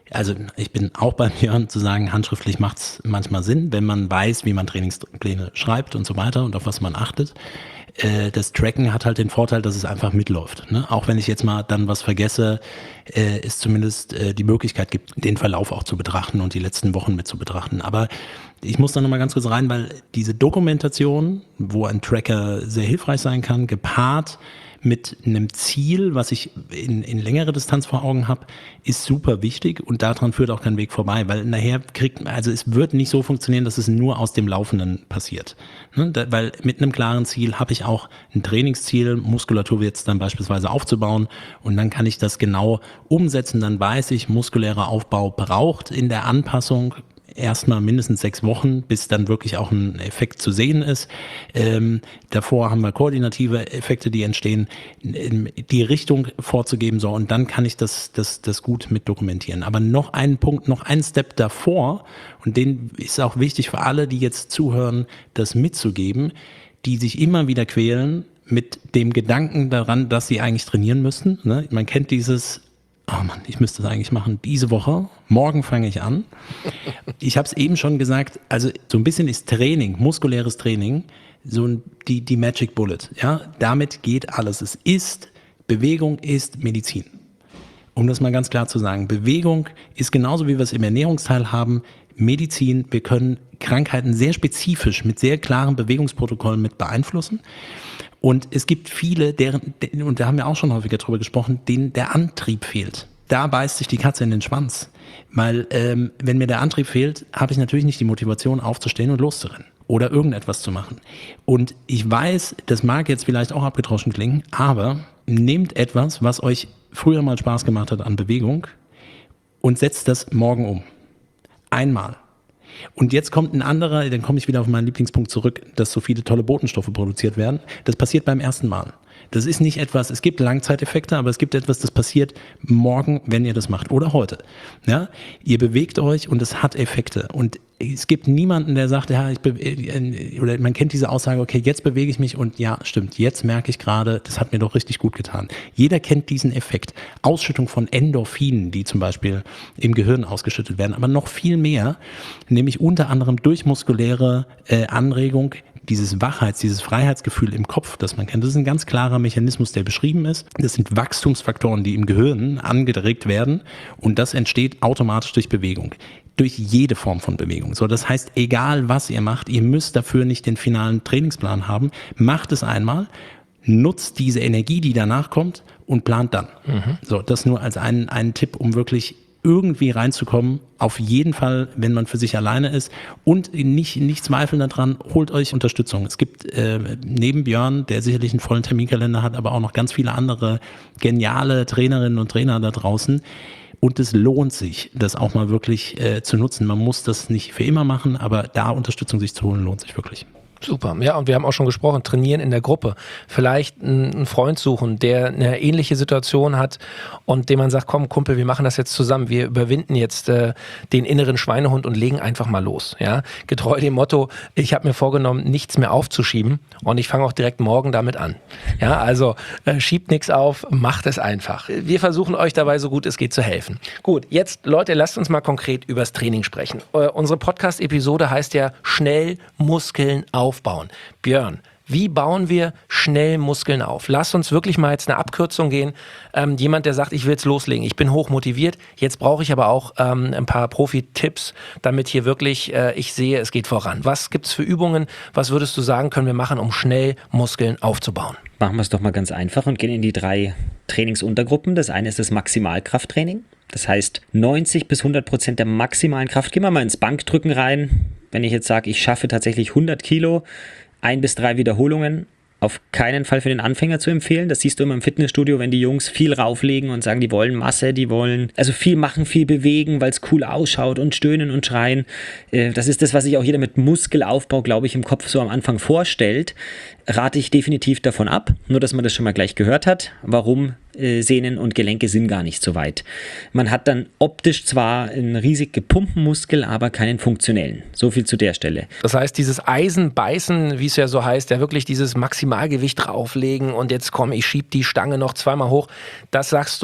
Also ich bin auch bei Björn zu sagen, handschriftlich macht es manchmal Sinn, wenn man weiß, wie man Trainingspläne schreibt und so weiter und auf was man achtet. Das Tracken hat halt den Vorteil, dass es einfach mitläuft. Ne? Auch wenn ich jetzt mal dann was vergesse, es zumindest die Möglichkeit gibt, den Verlauf auch zu betrachten und die letzten Wochen mit zu betrachten. Aber ich muss da nochmal ganz kurz rein, weil diese Dokumentation, wo ein Tracker sehr hilfreich sein kann, gepaart mit einem Ziel, was ich in längere Distanz vor Augen habe, ist super wichtig und daran führt auch kein Weg vorbei, weil nachher es wird nicht so funktionieren, dass es nur aus dem Laufenden passiert. Ne? Weil mit einem klaren Ziel habe ich auch ein Trainingsziel, Muskulatur jetzt dann beispielsweise aufzubauen und dann kann ich das genau umsetzen, dann weiß ich, muskulärer Aufbau braucht in der Anpassung erstmal mindestens 6 Wochen, bis dann wirklich auch ein Effekt zu sehen ist. Davor haben wir koordinative Effekte, die entstehen, die Richtung vorzugeben, so, und dann kann ich das gut mit dokumentieren. Aber noch einen Punkt, noch einen Step davor, und den ist auch wichtig für alle, die jetzt zuhören, das mitzugeben, die sich immer wieder quälen mit dem Gedanken daran, dass sie eigentlich trainieren müssen. Ne? Man kennt dieses, oh Mann, ich müsste das eigentlich machen, diese Woche, morgen fange ich an. Ich habe es eben schon gesagt, also so ein bisschen ist Training, muskuläres Training, so die Magic Bullet. Ja? Damit geht alles. Bewegung ist Medizin. Um das mal ganz klar zu sagen, Bewegung ist genauso, wie wir es im Ernährungsteil haben, Medizin. Wir können Krankheiten sehr spezifisch mit sehr klaren Bewegungsprotokollen mit beeinflussen. Und es gibt viele, und da haben wir auch schon häufiger drüber gesprochen, denen der Antrieb fehlt. Da beißt sich die Katze in den Schwanz. Weil wenn mir der Antrieb fehlt, habe ich natürlich nicht die Motivation aufzustehen und loszurennen oder irgendetwas zu machen. Und ich weiß, das mag jetzt vielleicht auch abgedroschen klingen, aber nehmt etwas, was euch früher mal Spaß gemacht hat an Bewegung und setzt das morgen um. Einmal. Und jetzt kommt ein anderer, dann komme ich wieder auf meinen Lieblingspunkt zurück, dass so viele tolle Botenstoffe produziert werden. Das passiert beim ersten Mal. Das ist nicht etwas, es gibt Langzeiteffekte, aber es gibt etwas, das passiert morgen, wenn ihr das macht oder heute. Ja? Ihr bewegt euch und es hat Effekte. Und es gibt niemanden, der sagt, ja, oder man kennt diese Aussage, okay, jetzt bewege ich mich und ja, stimmt, jetzt merke ich gerade, das hat mir doch richtig gut getan. Jeder kennt diesen Effekt. Ausschüttung von Endorphinen, die zum Beispiel im Gehirn ausgeschüttet werden, aber noch viel mehr, nämlich unter anderem durch muskuläre Anregung, dieses dieses Freiheitsgefühl im Kopf, das man kennt. Das ist ein ganz klarer Mechanismus, der beschrieben ist. Das sind Wachstumsfaktoren, die im Gehirn angeregt werden und das entsteht automatisch durch Bewegung. Durch jede Form von Bewegung. So, das heißt, egal was ihr macht, ihr müsst dafür nicht den finalen Trainingsplan haben. Macht es einmal, nutzt diese Energie, die danach kommt und plant dann. So, das nur als einen Tipp, um wirklich irgendwie reinzukommen. Auf jeden Fall, wenn man für sich alleine ist und nicht zweifeln daran, holt euch Unterstützung. Es gibt neben Björn, der sicherlich einen vollen Terminkalender hat, aber auch noch ganz viele andere geniale Trainerinnen und Trainer da draußen. Und es lohnt sich, das auch mal wirklich zu nutzen. Man muss das nicht für immer machen, aber da Unterstützung sich zu holen, lohnt sich wirklich. Super. Ja, und wir haben auch schon gesprochen, trainieren in der Gruppe. Vielleicht einen Freund suchen, der eine ähnliche Situation hat und dem man sagt, komm Kumpel, wir machen das jetzt zusammen. Wir überwinden jetzt den inneren Schweinehund und legen einfach mal los. Ja? Getreu dem Motto, ich habe mir vorgenommen, nichts mehr aufzuschieben und ich fange auch direkt morgen damit an. Ja, also schiebt nichts auf, macht es einfach. Wir versuchen euch dabei so gut es geht zu helfen. Gut, jetzt Leute, lasst uns mal konkret übers Training sprechen. Unsere Podcast-Episode heißt ja schnell Muskeln aufbauen. Björn, wie bauen wir schnell Muskeln auf? Lass uns wirklich mal jetzt eine Abkürzung gehen. Jemand, der sagt, ich will jetzt loslegen, ich bin hoch motiviert, jetzt brauche ich aber auch ein paar Profi-Tipps, damit hier wirklich ich sehe, es geht voran. Was gibt's für Übungen? Was würdest du sagen, können wir machen, um schnell Muskeln aufzubauen? Machen wir es doch mal ganz einfach und gehen in die 3 Trainingsuntergruppen. Das eine ist das Maximalkrafttraining. Das heißt 90-100% der maximalen Kraft. Gehen wir mal ins Bankdrücken rein. Wenn ich jetzt sage, ich schaffe tatsächlich 100 Kilo, 1 bis 3 Wiederholungen, auf keinen Fall für den Anfänger zu empfehlen. Das siehst du immer im Fitnessstudio, wenn die Jungs viel rauflegen und sagen, die wollen Masse, die wollen also viel machen, viel bewegen, weil es cool ausschaut und stöhnen und schreien. Das ist das, was sich auch jeder mit Muskelaufbau, glaube ich, im Kopf so am Anfang vorstellt. Rate ich definitiv davon ab, nur dass man das schon mal gleich gehört hat. Warum? Sehnen und Gelenke sind gar nicht so weit. Man hat dann optisch zwar einen riesig gepumpten Muskel, aber keinen funktionellen. So viel zu der Stelle. Das heißt, dieses Eisenbeißen, wie es ja so heißt, ja wirklich dieses Maximalgewicht drauflegen und jetzt komm, ich schieb die Stange noch 2-mal hoch, das sagst du,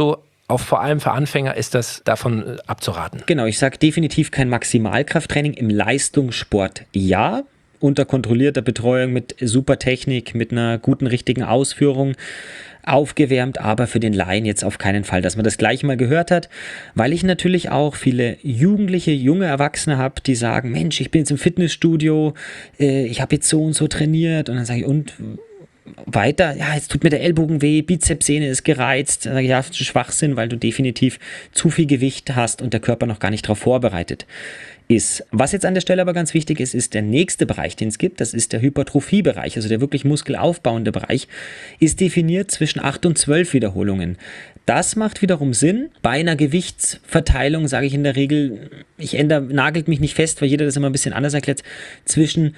vor allem für Anfänger ist das davon abzuraten. Genau, ich sage definitiv kein Maximalkrafttraining. Im Leistungssport ja, unter kontrollierter Betreuung mit super Technik, mit einer guten, richtigen Ausführung, aufgewärmt, aber für den Laien jetzt auf keinen Fall, dass man das gleich mal gehört hat, weil ich natürlich auch viele Jugendliche, junge Erwachsene habe, die sagen, Mensch, ich bin jetzt im Fitnessstudio, ich habe jetzt so und so trainiert und dann sage ich, und weiter, ja, jetzt tut mir der Ellbogen weh, Bizepssehne ist gereizt, dann sage ich, ja, das ist Schwachsinn, weil du definitiv zu viel Gewicht hast und der Körper noch gar nicht darauf vorbereitet ist. Was jetzt an der Stelle aber ganz wichtig ist, ist der nächste Bereich, den es gibt, das ist der Hypertrophiebereich, also der wirklich muskelaufbauende Bereich, ist definiert zwischen 8 und 12 Wiederholungen. Das macht wiederum Sinn. Bei einer Gewichtsverteilung sage ich in der Regel, nagelt mich nicht fest, weil jeder das immer ein bisschen anders erklärt, zwischen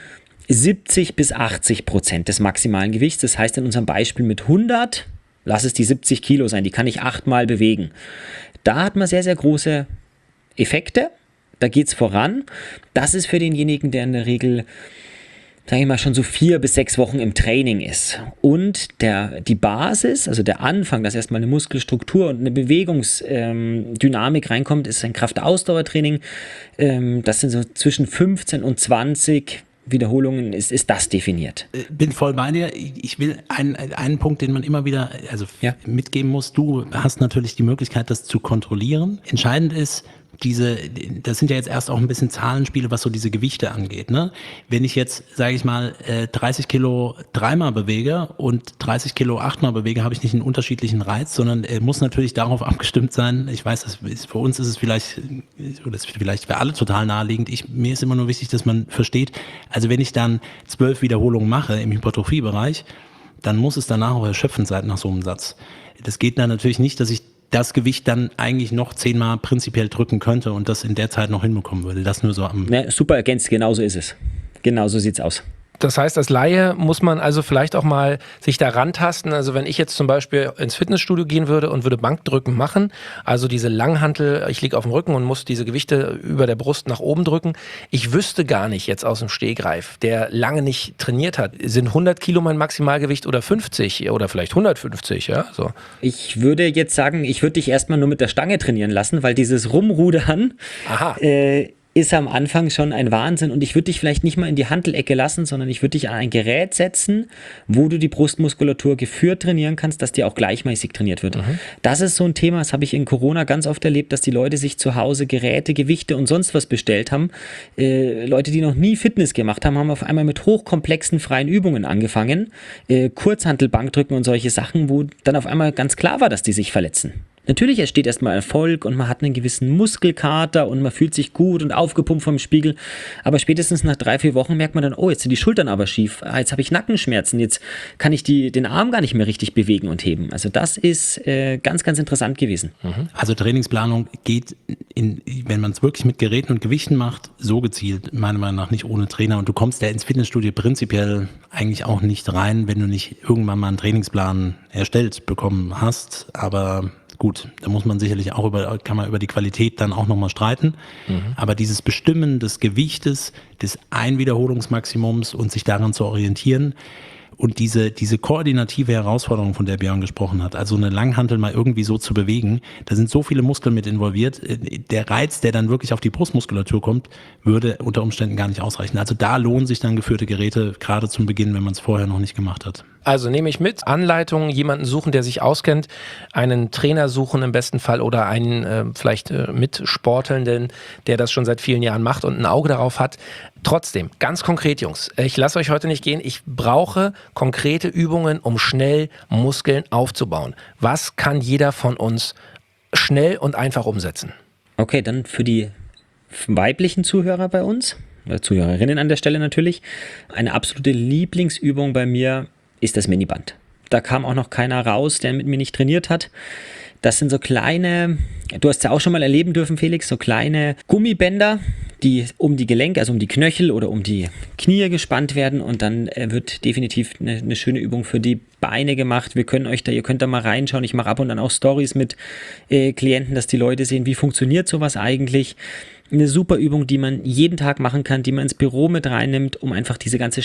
70 bis 80% des maximalen Gewichts. Das heißt in unserem Beispiel mit 100, lass es die 70 Kilo sein, die kann ich 8-mal bewegen. Da hat man sehr, sehr große Effekte. Da geht es voran. Das ist für denjenigen, der in der Regel, sage ich mal, schon so 4 bis 6 Wochen im Training ist. Und die Basis, also der Anfang, dass erstmal eine Muskelstruktur und eine Bewegungsdynamik reinkommt, ist ein Kraftausdauertraining. Das sind so zwischen 15 und 20 Wiederholungen, ist das definiert. Bin voll bei dir. Ich will einen Punkt, den man immer wieder mitgeben muss. Du hast natürlich die Möglichkeit, das zu kontrollieren. Entscheidend ist, das sind ja jetzt erst auch ein bisschen Zahlenspiele, was so diese Gewichte angeht. Ne? Wenn ich jetzt, sage ich mal, 30 Kilo 3-mal bewege und 30 Kilo 8-mal bewege, habe ich nicht einen unterschiedlichen Reiz, sondern muss natürlich darauf abgestimmt sein. Ich weiß, für uns ist es vielleicht, oder ist vielleicht für alle total naheliegend. Mir ist immer nur wichtig, dass man versteht, also wenn ich dann 12 Wiederholungen mache im Hypertrophiebereich, dann muss es danach auch erschöpfend sein nach so einem Satz. Das geht dann natürlich nicht, dass ich das Gewicht dann eigentlich noch 10-mal prinzipiell drücken könnte und das in der Zeit noch hinbekommen würde. Das nur so am... Ja, super ergänzt, genau so ist es. Genau so sieht's aus. Das heißt, als Laie muss man also vielleicht auch mal sich da rantasten. Also wenn ich jetzt zum Beispiel ins Fitnessstudio gehen würde und würde Bankdrücken machen, also diese Langhantel, ich liege auf dem Rücken und muss diese Gewichte über der Brust nach oben drücken. Ich wüsste gar nicht jetzt aus dem Stegreif, der lange nicht trainiert hat, sind 100 Kilo mein Maximalgewicht oder 50 oder vielleicht 150, ja? So. Ich würde jetzt sagen, ich würde dich erstmal nur mit der Stange trainieren lassen, weil dieses Rumrudern ist am Anfang schon ein Wahnsinn und ich würde dich vielleicht nicht mal in die Hantelecke lassen, sondern ich würde dich an ein Gerät setzen, wo du die Brustmuskulatur geführt trainieren kannst, dass die auch gleichmäßig trainiert wird. Das ist so ein Thema, das habe ich in Corona ganz oft erlebt, dass die Leute sich zu Hause Geräte, Gewichte und sonst was bestellt haben. Leute, die noch nie Fitness gemacht haben, haben auf einmal mit hochkomplexen freien Übungen angefangen. Kurzhantelbankdrücken und solche Sachen, wo dann auf einmal ganz klar war, dass die sich verletzen. Natürlich entsteht erstmal Erfolg und man hat einen gewissen Muskelkater und man fühlt sich gut und aufgepumpt vom Spiegel, aber spätestens nach 3-4 Wochen merkt man dann, oh, jetzt sind die Schultern aber schief, jetzt habe ich Nackenschmerzen, jetzt kann ich den Arm gar nicht mehr richtig bewegen und heben. Also das ist ganz, ganz interessant gewesen. Also Trainingsplanung geht, wenn man es wirklich mit Geräten und Gewichten macht, so gezielt, meiner Meinung nach nicht ohne Trainer und du kommst ja ins Fitnessstudio prinzipiell eigentlich auch nicht rein, wenn du nicht irgendwann mal einen Trainingsplan erstellt bekommen hast, aber gut, da muss man sicherlich auch kann man über die Qualität dann auch nochmal streiten. Aber dieses Bestimmen des Gewichtes, des Einwiederholungsmaximums und sich daran zu orientieren und diese koordinative Herausforderung, von der Björn gesprochen hat, also eine Langhantel mal irgendwie so zu bewegen, da sind so viele Muskeln mit involviert. Der Reiz, der dann wirklich auf die Brustmuskulatur kommt, würde unter Umständen gar nicht ausreichen. Also da lohnen sich dann geführte Geräte, gerade zum Beginn, wenn man es vorher noch nicht gemacht hat. Also nehme ich mit, Anleitungen, jemanden suchen, der sich auskennt, einen Trainer suchen im besten Fall oder einen vielleicht Mitsportelnden, der das schon seit vielen Jahren macht und ein Auge darauf hat. Trotzdem, ganz konkret, Jungs, ich lasse euch heute nicht gehen, ich brauche konkrete Übungen, um schnell Muskeln aufzubauen. Was kann jeder von uns schnell und einfach umsetzen? Okay, dann für die weiblichen Zuhörer bei uns, oder Zuhörerinnen an der Stelle natürlich, eine absolute Lieblingsübung bei mir ist das Miniband. Da kam auch noch keiner raus, der mit mir nicht trainiert hat. Das sind so kleine, du hast es ja auch schon mal erleben dürfen, Felix, so kleine Gummibänder, die um die Gelenke, also um die Knöchel oder um die Knie gespannt werden und dann wird definitiv eine schöne Übung für die Beine gemacht. Ihr könnt da mal reinschauen. Ich mache ab und an auch Stories mit Klienten, dass die Leute sehen, wie funktioniert sowas eigentlich. Eine super Übung, die man jeden Tag machen kann, die man ins Büro mit reinnimmt, um einfach diese ganze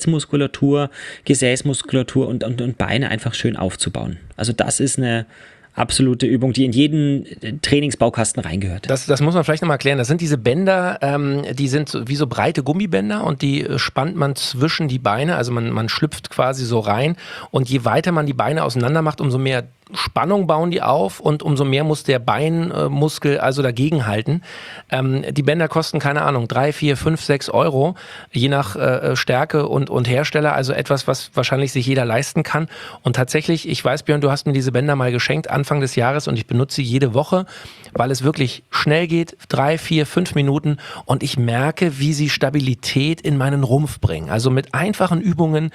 Stabilitätsmuskulatur, Gesäßmuskulatur und Beine einfach schön aufzubauen. Also das ist eine absolute Übung, die in jeden Trainingsbaukasten reingehört. Das muss man vielleicht nochmal erklären. Das sind diese Bänder, die sind wie so breite Gummibänder und die spannt man zwischen die Beine. Also man schlüpft quasi so rein und je weiter man die Beine auseinander macht, umso mehr Spannung bauen die auf und umso mehr muss der Beinmuskel also dagegen halten. Die Bänder kosten, keine Ahnung, 3, 4, 5, 6 Euro, je nach Stärke und Hersteller. Also etwas, was wahrscheinlich sich jeder leisten kann. Und tatsächlich, ich weiß, Björn, du hast mir diese Bänder mal geschenkt Anfang des Jahres und ich benutze sie jede Woche, weil es wirklich schnell geht, 3, 4, 5 Minuten und ich merke, wie sie Stabilität in meinen Rumpf bringen. Also mit einfachen Übungen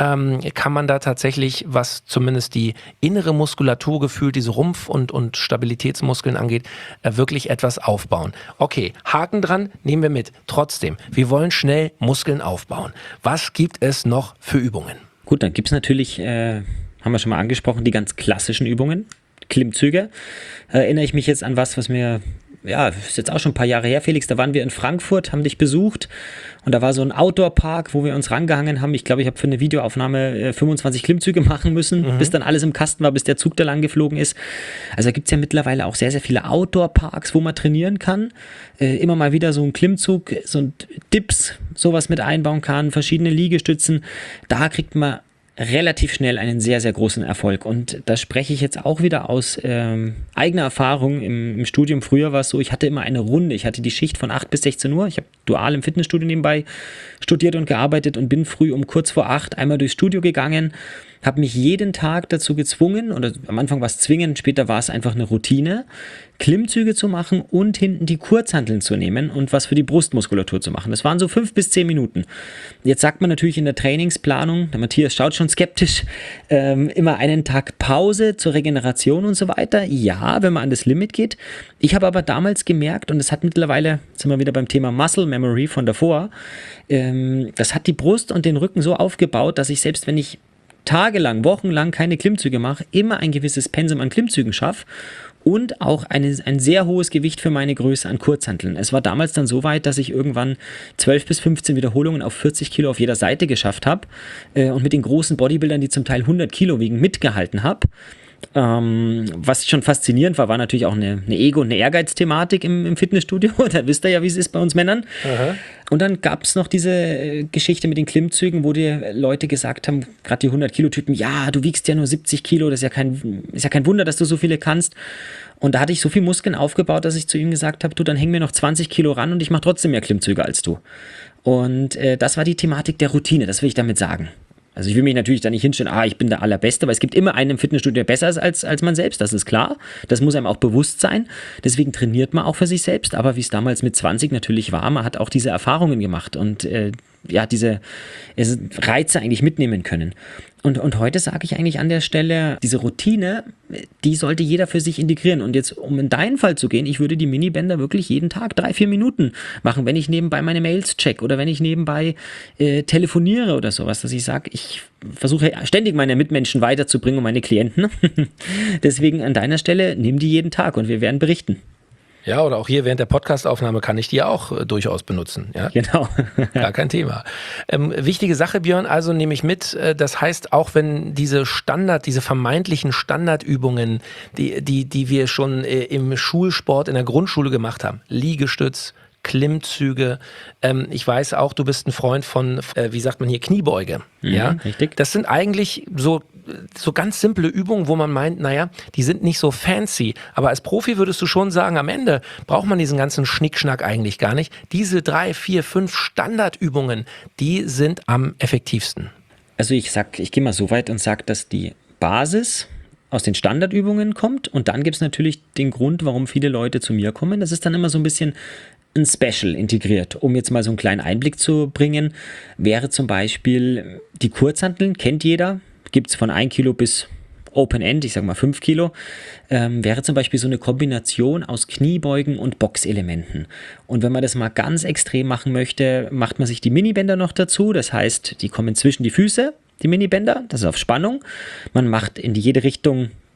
kann man da tatsächlich, was zumindest die innere Muskulatur gefühlt, diese Rumpf- und Stabilitätsmuskeln angeht, wirklich etwas aufbauen. Okay, Haken dran, nehmen wir mit. Trotzdem, wir wollen schnell Muskeln aufbauen. Was gibt es noch für Übungen? Gut, dann gibt es natürlich, haben wir schon mal angesprochen, die ganz klassischen Übungen. Klimmzüge. Erinnere ich mich jetzt an was mir, ja, ist jetzt auch schon ein paar Jahre her, Felix, da waren wir in Frankfurt, haben dich besucht und da war so ein Outdoor-Park, wo wir uns rangehangen haben. Ich glaube, ich habe für eine Videoaufnahme 25 Klimmzüge machen müssen, bis dann alles im Kasten war, bis der Zug da lang geflogen ist. Also da gibt es ja mittlerweile auch sehr, sehr viele Outdoor-Parks, wo man trainieren kann. Immer mal wieder so ein Klimmzug, so ein Dips, sowas mit einbauen kann, verschiedene Liegestützen. Da kriegt man relativ schnell einen sehr, sehr großen Erfolg. Und da spreche ich jetzt auch wieder aus eigener Erfahrung. Im Studium früher war es so, ich hatte immer eine Runde. Ich hatte die Schicht von 8 bis 16 Uhr. Ich habe dual im Fitnessstudio nebenbei studiert und gearbeitet und bin früh um kurz vor 8 einmal durchs Studio gegangen, habe mich jeden Tag dazu gezwungen, oder am Anfang war es zwingend, später war es einfach eine Routine, Klimmzüge zu machen und hinten die Kurzhanteln zu nehmen und was für die Brustmuskulatur zu machen. Das waren so 5 bis 10 Minuten. Jetzt sagt man natürlich in der Trainingsplanung, der Matthias schaut schon skeptisch, immer einen Tag Pause zur Regeneration und so weiter. Ja, wenn man an das Limit geht. Ich habe aber damals gemerkt, und das hat mittlerweile, jetzt sind wir wieder beim Thema Muscle Memory von davor, das hat die Brust und den Rücken so aufgebaut, dass ich selbst wenn ich tagelang, wochenlang keine Klimmzüge mache, immer ein gewisses Pensum an Klimmzügen schaffe und auch ein sehr hohes Gewicht für meine Größe an Kurzhanteln. Es war damals dann so weit, dass ich irgendwann 12 bis 15 Wiederholungen auf 40 Kilo auf jeder Seite geschafft habe und mit den großen Bodybuildern, die zum Teil 100 Kilo wiegen, mitgehalten habe. Was schon faszinierend war natürlich auch eine Ego- und eine Ehrgeiz-Thematik im Fitnessstudio. Da wisst ihr ja, wie es ist bei uns Männern. Aha. Und dann gab es noch diese Geschichte mit den Klimmzügen, wo die Leute gesagt haben, gerade die 100-Kilo-Typen, ja, du wiegst ja nur 70 Kilo, das ist ja kein Wunder, dass du so viele kannst. Und da hatte ich so viel Muskeln aufgebaut, dass ich zu ihm gesagt habe, du, dann häng mir noch 20 Kilo ran und ich mache trotzdem mehr Klimmzüge als du. Und das war die Thematik der Routine, das will ich damit sagen. Also ich will mich natürlich da nicht hinstellen, ich bin der Allerbeste, weil es gibt immer einen im Fitnessstudio, der besser ist als man selbst, das ist klar. Das muss einem auch bewusst sein. Deswegen trainiert man auch für sich selbst. Aber wie es damals mit 20 natürlich war, man hat auch diese Erfahrungen gemacht und diese Reize eigentlich mitnehmen können. Und heute sage ich eigentlich an der Stelle, diese Routine, die sollte jeder für sich integrieren. Und jetzt, um in deinen Fall zu gehen, ich würde die Minibänder wirklich jeden Tag 3-4 Minuten machen, wenn ich nebenbei meine Mails check oder wenn ich nebenbei telefoniere oder sowas, dass ich sage, ich versuche ständig meine Mitmenschen weiterzubringen und meine Klienten. Deswegen an deiner Stelle, nimm die jeden Tag und wir werden berichten. Ja, oder auch hier während der Podcastaufnahme kann ich die auch durchaus benutzen. Ja? Genau. Gar kein Thema. Wichtige Sache, Björn, also nehme ich mit, das heißt, auch wenn diese vermeintlichen Standardübungen, die wir schon im Schulsport, in der Grundschule gemacht haben, Liegestütz, Klimmzüge. Ich weiß auch, du bist ein Freund von, wie sagt man hier, Kniebeuge. Ja, richtig. Das sind eigentlich so ganz simple Übungen, wo man meint, naja, die sind nicht so fancy. Aber als Profi würdest du schon sagen, am Ende braucht man diesen ganzen Schnickschnack eigentlich gar nicht. Diese 3, 4, 5 Standardübungen, die sind am effektivsten. Also ich gehe mal so weit und sage, dass die Basis aus den Standardübungen kommt und dann gibt es natürlich den Grund, warum viele Leute zu mir kommen. Das ist dann immer so ein bisschen ein Special integriert. Um jetzt mal so einen kleinen Einblick zu bringen, wäre zum Beispiel die Kurzhanteln, kennt jeder, gibt es von 1 Kilo bis Open End, ich sage mal 5 Kilo, wäre zum Beispiel so eine Kombination aus Kniebeugen und Boxelementen. Und wenn man das mal ganz extrem machen möchte, macht man sich die Minibänder noch dazu, das heißt, die kommen zwischen die Füße, die Minibänder, das ist auf Spannung. Man macht in jede Richtung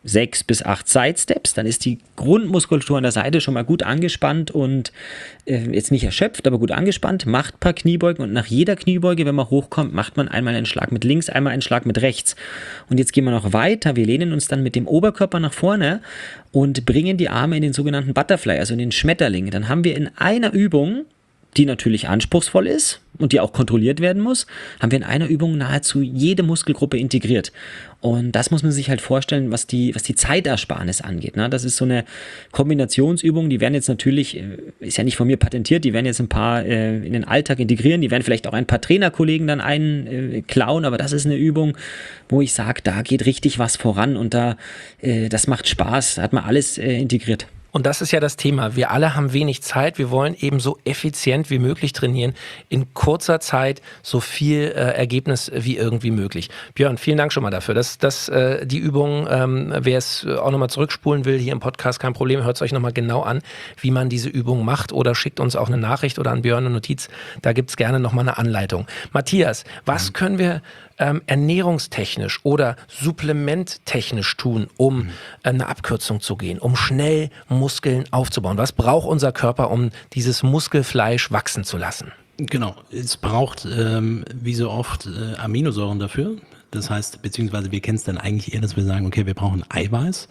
6 bis 8 Side-Steps, dann ist die Grundmuskulatur an der Seite schon mal gut angespannt und jetzt nicht erschöpft, aber gut angespannt, macht ein paar Kniebeugen und nach jeder Kniebeuge, wenn man hochkommt, macht man einmal einen Schlag mit links, einmal einen Schlag mit rechts. Und jetzt gehen wir noch weiter, wir lehnen uns dann mit dem Oberkörper nach vorne und bringen die Arme in den sogenannten Butterfly, also in den Schmetterling. Dann haben wir in einer Übung, die natürlich anspruchsvoll ist und die auch kontrolliert werden muss, haben wir in einer Übung nahezu jede Muskelgruppe integriert. Und das muss man sich halt vorstellen, was die Zeitersparnis angeht. Ne? Das ist so eine Kombinationsübung, die werden jetzt natürlich, ist ja nicht von mir patentiert, die werden jetzt ein paar in den Alltag integrieren, die werden vielleicht auch ein paar Trainerkollegen dann klauen, aber das ist eine Übung, wo ich sage, da geht richtig was voran und das macht Spaß, da hat man alles integriert. Und das ist ja das Thema. Wir alle haben wenig Zeit. Wir wollen eben so effizient wie möglich trainieren. In kurzer Zeit so viel Ergebnis wie irgendwie möglich. Björn, vielen Dank schon mal dafür. Die Übung, wer es auch nochmal zurückspulen will, hier im Podcast, kein Problem. Hört es euch nochmal genau an, wie man diese Übung macht. Oder schickt uns auch eine Nachricht oder an Björn eine Notiz. Da gibt es gerne nochmal eine Anleitung. Matthias, was können wir ernährungstechnisch oder supplementtechnisch tun, um eine Abkürzung zu gehen, um schnell Muskeln aufzubauen? Was braucht unser Körper, um dieses Muskelfleisch wachsen zu lassen? Genau, es braucht wie so oft Aminosäuren dafür. Das heißt, beziehungsweise wir kennen es dann eigentlich eher, dass wir sagen, okay, wir brauchen Eiweiß.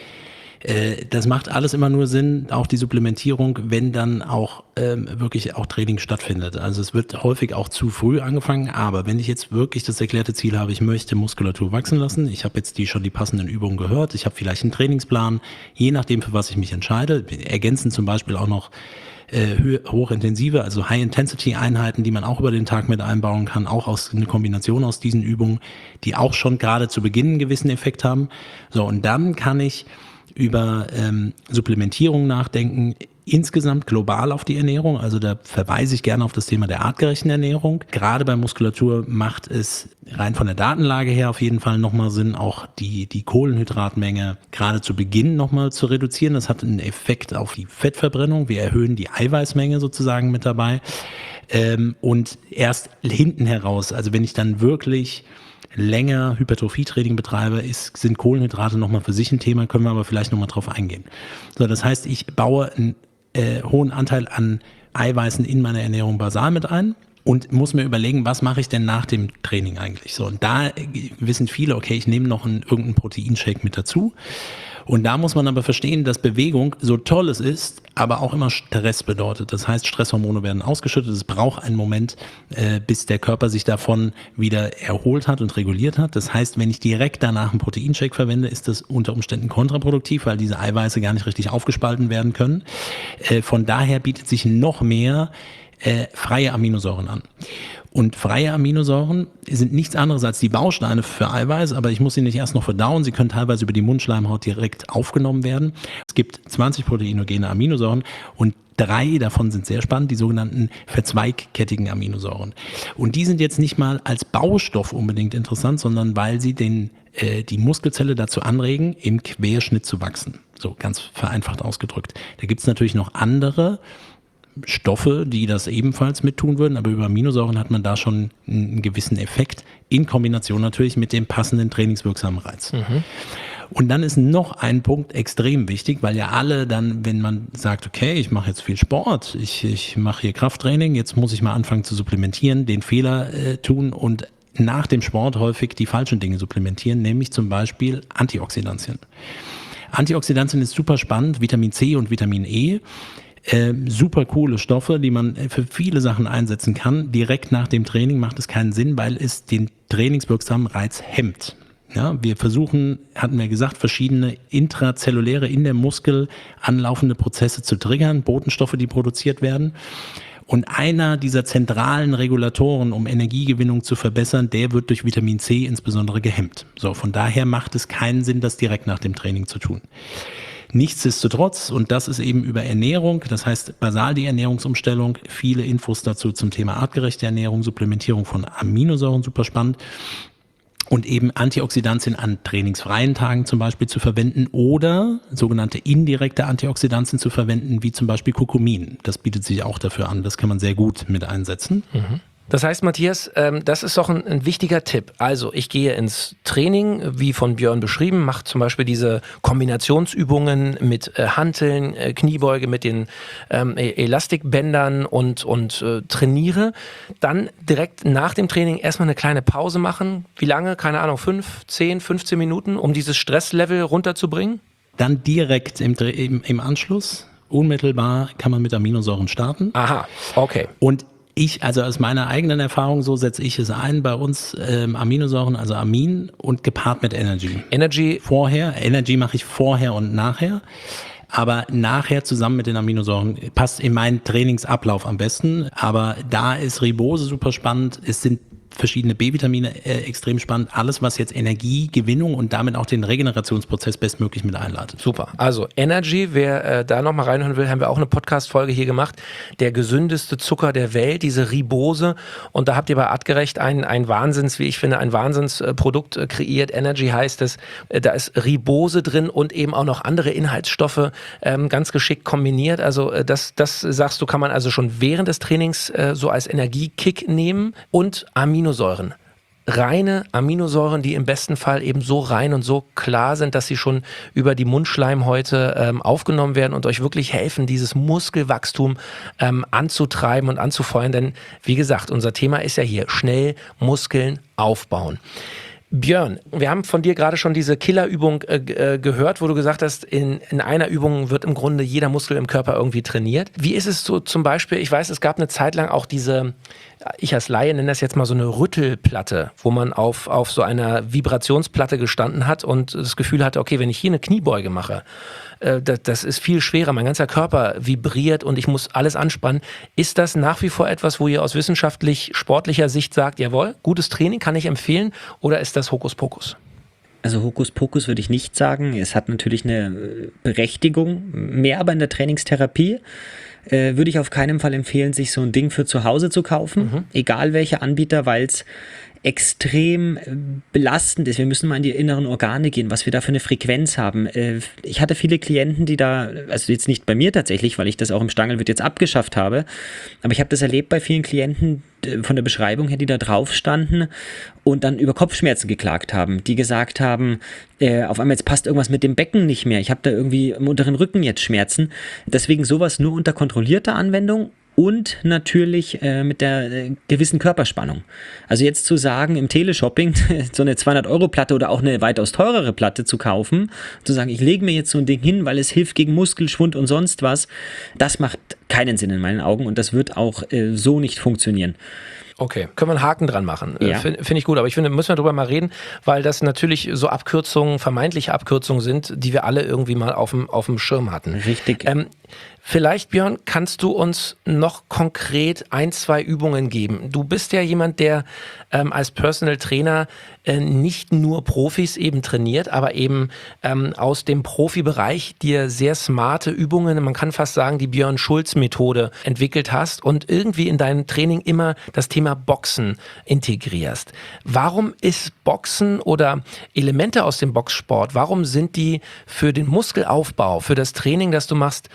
Das macht alles immer nur Sinn, auch die Supplementierung, wenn dann auch wirklich auch Training stattfindet. Also es wird häufig auch zu früh angefangen, aber wenn ich jetzt wirklich das erklärte Ziel habe, ich möchte Muskulatur wachsen lassen, ich habe jetzt schon die passenden Übungen gehört, ich habe vielleicht einen Trainingsplan, je nachdem, für was ich mich entscheide, ergänzen zum Beispiel auch noch hochintensive, also High-Intensity-Einheiten, die man auch über den Tag mit einbauen kann, auch eine Kombination aus diesen Übungen, die auch schon gerade zu Beginn einen gewissen Effekt haben. So, und dann kann ich über Supplementierung nachdenken, insgesamt global auf die Ernährung. Also da verweise ich gerne auf das Thema der artgerechten Ernährung. Gerade bei Muskulatur macht es rein von der Datenlage her auf jeden Fall nochmal Sinn, auch die Kohlenhydratmenge gerade zu Beginn nochmal zu reduzieren. Das hat einen Effekt auf die Fettverbrennung. Wir erhöhen die Eiweißmenge sozusagen mit dabei. Und erst hinten heraus, also wenn ich dann wirklich länger Hypertrophietraining betreibe, sind Kohlenhydrate nochmal für sich ein Thema, können wir aber vielleicht nochmal drauf eingehen. So, das heißt, ich baue einen hohen Anteil an Eiweißen in meine Ernährung basal mit ein und muss mir überlegen, was mache ich denn nach dem Training eigentlich? So, und da wissen viele, okay, ich nehme noch irgendeinen Proteinshake mit dazu. Und da muss man aber verstehen, dass Bewegung, so toll es ist, aber auch immer Stress bedeutet. Das heißt, Stresshormone werden ausgeschüttet. Es braucht einen Moment, bis der Körper sich davon wieder erholt hat und reguliert hat. Das heißt, wenn ich direkt danach einen Proteinshake verwende, ist das unter Umständen kontraproduktiv, weil diese Eiweiße gar nicht richtig aufgespalten werden können. Von daher bietet sich noch mehr freie Aminosäuren an. Und freie Aminosäuren sind nichts anderes als die Bausteine für Eiweiß, aber ich muss sie nicht erst noch verdauen. Sie können teilweise über die Mundschleimhaut direkt aufgenommen werden. Es gibt 20 proteinogene Aminosäuren und 3 davon sind sehr spannend, die sogenannten verzweigkettigen Aminosäuren. Und die sind jetzt nicht mal als Baustoff unbedingt interessant, sondern weil sie die Muskelzelle dazu anregen, im Querschnitt zu wachsen. So ganz vereinfacht ausgedrückt. Da gibt es natürlich noch andere Stoffe, die das ebenfalls mittun würden, aber über Aminosäuren hat man da schon einen gewissen Effekt, in Kombination natürlich mit dem passenden trainingswirksamen Reiz. Und dann ist noch ein Punkt extrem wichtig, weil ja alle dann, wenn man sagt, okay, ich mache jetzt viel Sport, ich mache hier Krafttraining, jetzt muss ich mal anfangen zu supplementieren, den Fehler tun und nach dem Sport häufig die falschen Dinge supplementieren, nämlich zum Beispiel Antioxidantien. Antioxidantien ist super spannend, Vitamin C und Vitamin E. Super coole Stoffe, die man für viele Sachen einsetzen kann. Direkt nach dem Training macht es keinen Sinn, weil es den trainingswirksamen Reiz hemmt. Ja, wir versuchen, hatten wir gesagt, verschiedene intrazelluläre, in der Muskel anlaufende Prozesse zu triggern, Botenstoffe, die produziert werden. Und einer dieser zentralen Regulatoren, um Energiegewinnung zu verbessern, der wird durch Vitamin C insbesondere gehemmt. So, von daher macht es keinen Sinn, das direkt nach dem Training zu tun. Nichtsdestotrotz, und das ist eben über Ernährung, das heißt basal die Ernährungsumstellung, viele Infos dazu zum Thema artgerechte Ernährung, Supplementierung von Aminosäuren, super spannend. Und eben Antioxidantien an trainingsfreien Tagen zum Beispiel zu verwenden oder sogenannte indirekte Antioxidantien zu verwenden, wie zum Beispiel Kurkumin. Das bietet sich auch dafür an, das kann man sehr gut mit einsetzen. Das heißt, Matthias, das ist doch ein wichtiger Tipp. Also ich gehe ins Training, wie von Björn beschrieben, mache zum Beispiel diese Kombinationsübungen mit Hanteln, Kniebeuge mit den Elastikbändern und trainiere. Dann direkt nach dem Training erstmal eine kleine Pause machen. Wie lange? Keine Ahnung, 5, 10, 15 Minuten, um dieses Stresslevel runterzubringen? Dann direkt im Anschluss, unmittelbar kann man mit Aminosäuren starten. Aha, okay. Und also aus meiner eigenen Erfahrung, so setze ich es ein, bei uns Aminosäuren, also Amin und gepaart mit Energy. Energy mache ich vorher und nachher, aber nachher zusammen mit den Aminosäuren passt in meinen Trainingsablauf am besten, aber da ist Ribose super spannend, es sind verschiedene B-Vitamine extrem spannend. Alles, was jetzt Energiegewinnung und damit auch den Regenerationsprozess bestmöglich mit einleitet. Super. Also Energy, wer da nochmal reinhören will, haben wir auch eine Podcast-Folge hier gemacht. Der gesündeste Zucker der Welt, diese Ribose. Und da habt ihr bei Artgerecht ein Wahnsinnsprodukt kreiert. Energy heißt es. Da ist Ribose drin und eben auch noch andere Inhaltsstoffe ganz geschickt kombiniert. Also das sagst du, kann man also schon während des Trainings so als Energiekick nehmen. Und Aminosäuren. Reine Aminosäuren, die im besten Fall eben so rein und so klar sind, dass sie schon über die Mundschleimhäute aufgenommen werden und euch wirklich helfen, dieses Muskelwachstum anzutreiben und anzufeuern. Denn wie gesagt, unser Thema ist ja hier schnell Muskeln aufbauen. Björn, wir haben von dir gerade schon diese Killerübung gehört, wo du gesagt hast, in einer Übung wird im Grunde jeder Muskel im Körper irgendwie trainiert. Wie ist es so zum Beispiel, ich weiß, es gab eine Zeit lang auch diese, ich als Laie nenne das jetzt mal so eine Rüttelplatte, wo man auf so einer Vibrationsplatte gestanden hat und das Gefühl hatte, okay, wenn ich hier eine Kniebeuge mache, das ist viel schwerer, mein ganzer Körper vibriert und ich muss alles anspannen. Ist das nach wie vor etwas, wo ihr aus wissenschaftlich-sportlicher Sicht sagt, jawohl, gutes Training kann ich empfehlen, oder ist das Hokuspokus? Also Hokuspokus würde ich nicht sagen. Es hat natürlich eine Berechtigung, mehr aber in der Trainingstherapie. Würde ich auf keinen Fall empfehlen, sich so ein Ding für zu Hause zu kaufen, egal welcher Anbieter, weil es extrem belastend ist. Wir müssen mal in die inneren Organe gehen, was wir da für eine Frequenz haben. Ich hatte viele Klienten, die da, also jetzt nicht bei mir tatsächlich, weil ich das auch im Stangelwirt jetzt abgeschafft habe, aber ich habe das erlebt bei vielen Klienten von der Beschreibung her, die da drauf standen und dann über Kopfschmerzen geklagt haben, die gesagt haben, auf einmal jetzt passt irgendwas mit dem Becken nicht mehr, ich habe da irgendwie im unteren Rücken jetzt Schmerzen. Deswegen sowas nur unter kontrollierter Anwendung und natürlich mit der gewissen Körperspannung. Also jetzt zu sagen, im Teleshopping so eine 200-Euro-Platte oder auch eine weitaus teurere Platte zu kaufen, zu sagen, ich lege mir jetzt so ein Ding hin, weil es hilft gegen Muskelschwund und sonst was, das macht keinen Sinn in meinen Augen und das wird auch so nicht funktionieren. Okay, können wir einen Haken dran machen. Ja. Finde ich gut, aber ich finde, müssen wir drüber mal reden, weil das natürlich so Abkürzungen, vermeintliche Abkürzungen sind, die wir alle irgendwie mal auf dem Schirm hatten. Richtig. Vielleicht, Björn, kannst du uns noch konkret 1, 2 Übungen geben? Du bist ja jemand, der als Personal Trainer nicht nur Profis eben trainiert, aber eben aus dem Profibereich dir sehr smarte Übungen, man kann fast sagen, die Björn-Schulz-Methode entwickelt hast und irgendwie in deinem Training immer das Thema Boxen integrierst. Warum ist Boxen oder Elemente aus dem Boxsport, warum sind die für den Muskelaufbau, für das Training, das du machst,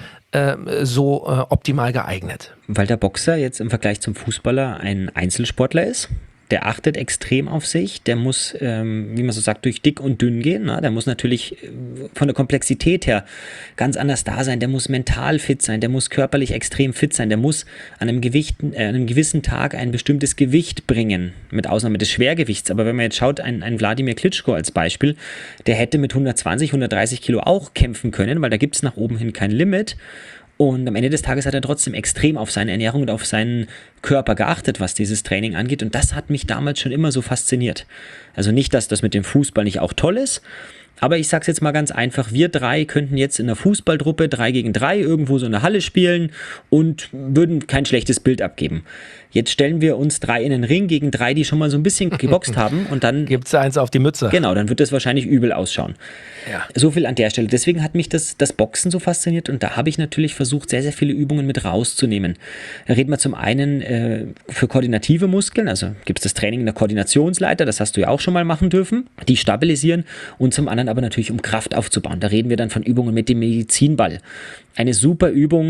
so optimal geeignet? Weil der Boxer jetzt im Vergleich zum Fußballer ein Einzelsportler ist. Der achtet extrem auf sich, der muss, wie man so sagt, durch dick und dünn gehen. Ne? Der muss natürlich von der Komplexität her ganz anders da sein, der muss mental fit sein, der muss körperlich extrem fit sein, der muss an einem gewissen Tag ein bestimmtes Gewicht bringen, mit Ausnahme des Schwergewichts. Aber wenn man jetzt schaut, ein Wladimir Klitschko als Beispiel, der hätte mit 120, 130 Kilo auch kämpfen können, weil da gibt es nach oben hin kein Limit. Und am Ende des Tages hat er trotzdem extrem auf seine Ernährung und auf seinen Körper geachtet, was dieses Training angeht. Und das hat mich damals schon immer so fasziniert. Also nicht, dass das mit dem Fußball nicht auch toll ist, aber ich sag's jetzt mal ganz einfach, wir 3 könnten jetzt in einer Fußballtruppe 3 gegen 3 irgendwo so in der Halle spielen und würden kein schlechtes Bild abgeben. Jetzt stellen wir uns 3 in den Ring gegen 3, die schon mal so ein bisschen geboxt haben und dann gibt's eins auf die Mütze. Genau, dann wird das wahrscheinlich übel ausschauen. Ja. So viel an der Stelle. Deswegen hat mich das Boxen so fasziniert und da habe ich natürlich versucht, sehr, sehr viele Übungen mit rauszunehmen. Da reden wir zum einen für koordinative Muskeln, also gibt es das Training in der Koordinationsleiter, das hast du ja auch schon mal machen dürfen, die stabilisieren und zum anderen aber natürlich um Kraft aufzubauen. Da reden wir dann von Übungen mit dem Medizinball. Eine super Übung,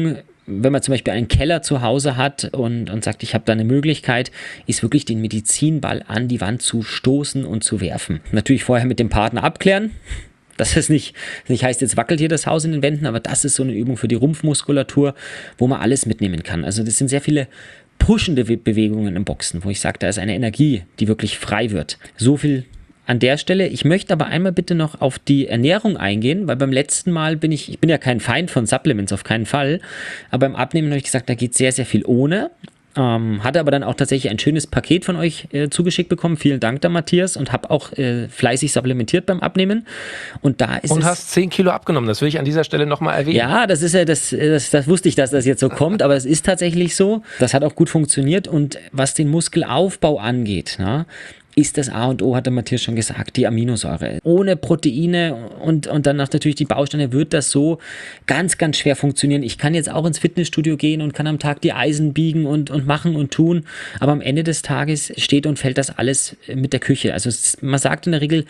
wenn man zum Beispiel einen Keller zu Hause hat und sagt, ich habe da eine Möglichkeit, ist wirklich den Medizinball an die Wand zu stoßen und zu werfen. Natürlich vorher mit dem Partner abklären. Das ist nicht heißt, jetzt wackelt hier das Haus in den Wänden, aber das ist so eine Übung für die Rumpfmuskulatur, wo man alles mitnehmen kann. Also das sind sehr viele pushende Bewegungen im Boxen, wo ich sage, da ist eine Energie, die wirklich frei wird. So viel an der Stelle. Ich möchte aber einmal bitte noch auf die Ernährung eingehen, weil beim letzten Mal bin ich ja kein Feind von Supplements, auf keinen Fall, aber beim Abnehmen habe ich gesagt, da geht sehr, sehr viel ohne. Hatte aber dann auch tatsächlich ein schönes Paket von euch zugeschickt bekommen. Vielen Dank da, Matthias, und habe auch fleißig supplementiert beim Abnehmen. Und da ist hast 10 Kilo abgenommen, das will ich an dieser Stelle nochmal erwähnen. Ja, das ist ja, das wusste ich, dass das jetzt so kommt, aber es ist tatsächlich so. Das hat auch gut funktioniert. Und was den Muskelaufbau angeht, na, ist das A und O, hat der Matthias schon gesagt, die Aminosäure. Ohne Proteine und dann noch natürlich die Bausteine wird das so ganz, ganz schwer funktionieren. Ich kann jetzt auch ins Fitnessstudio gehen und kann am Tag die Eisen biegen und machen und tun, aber am Ende des Tages steht und fällt das alles mit der Küche. Also man sagt in der Regel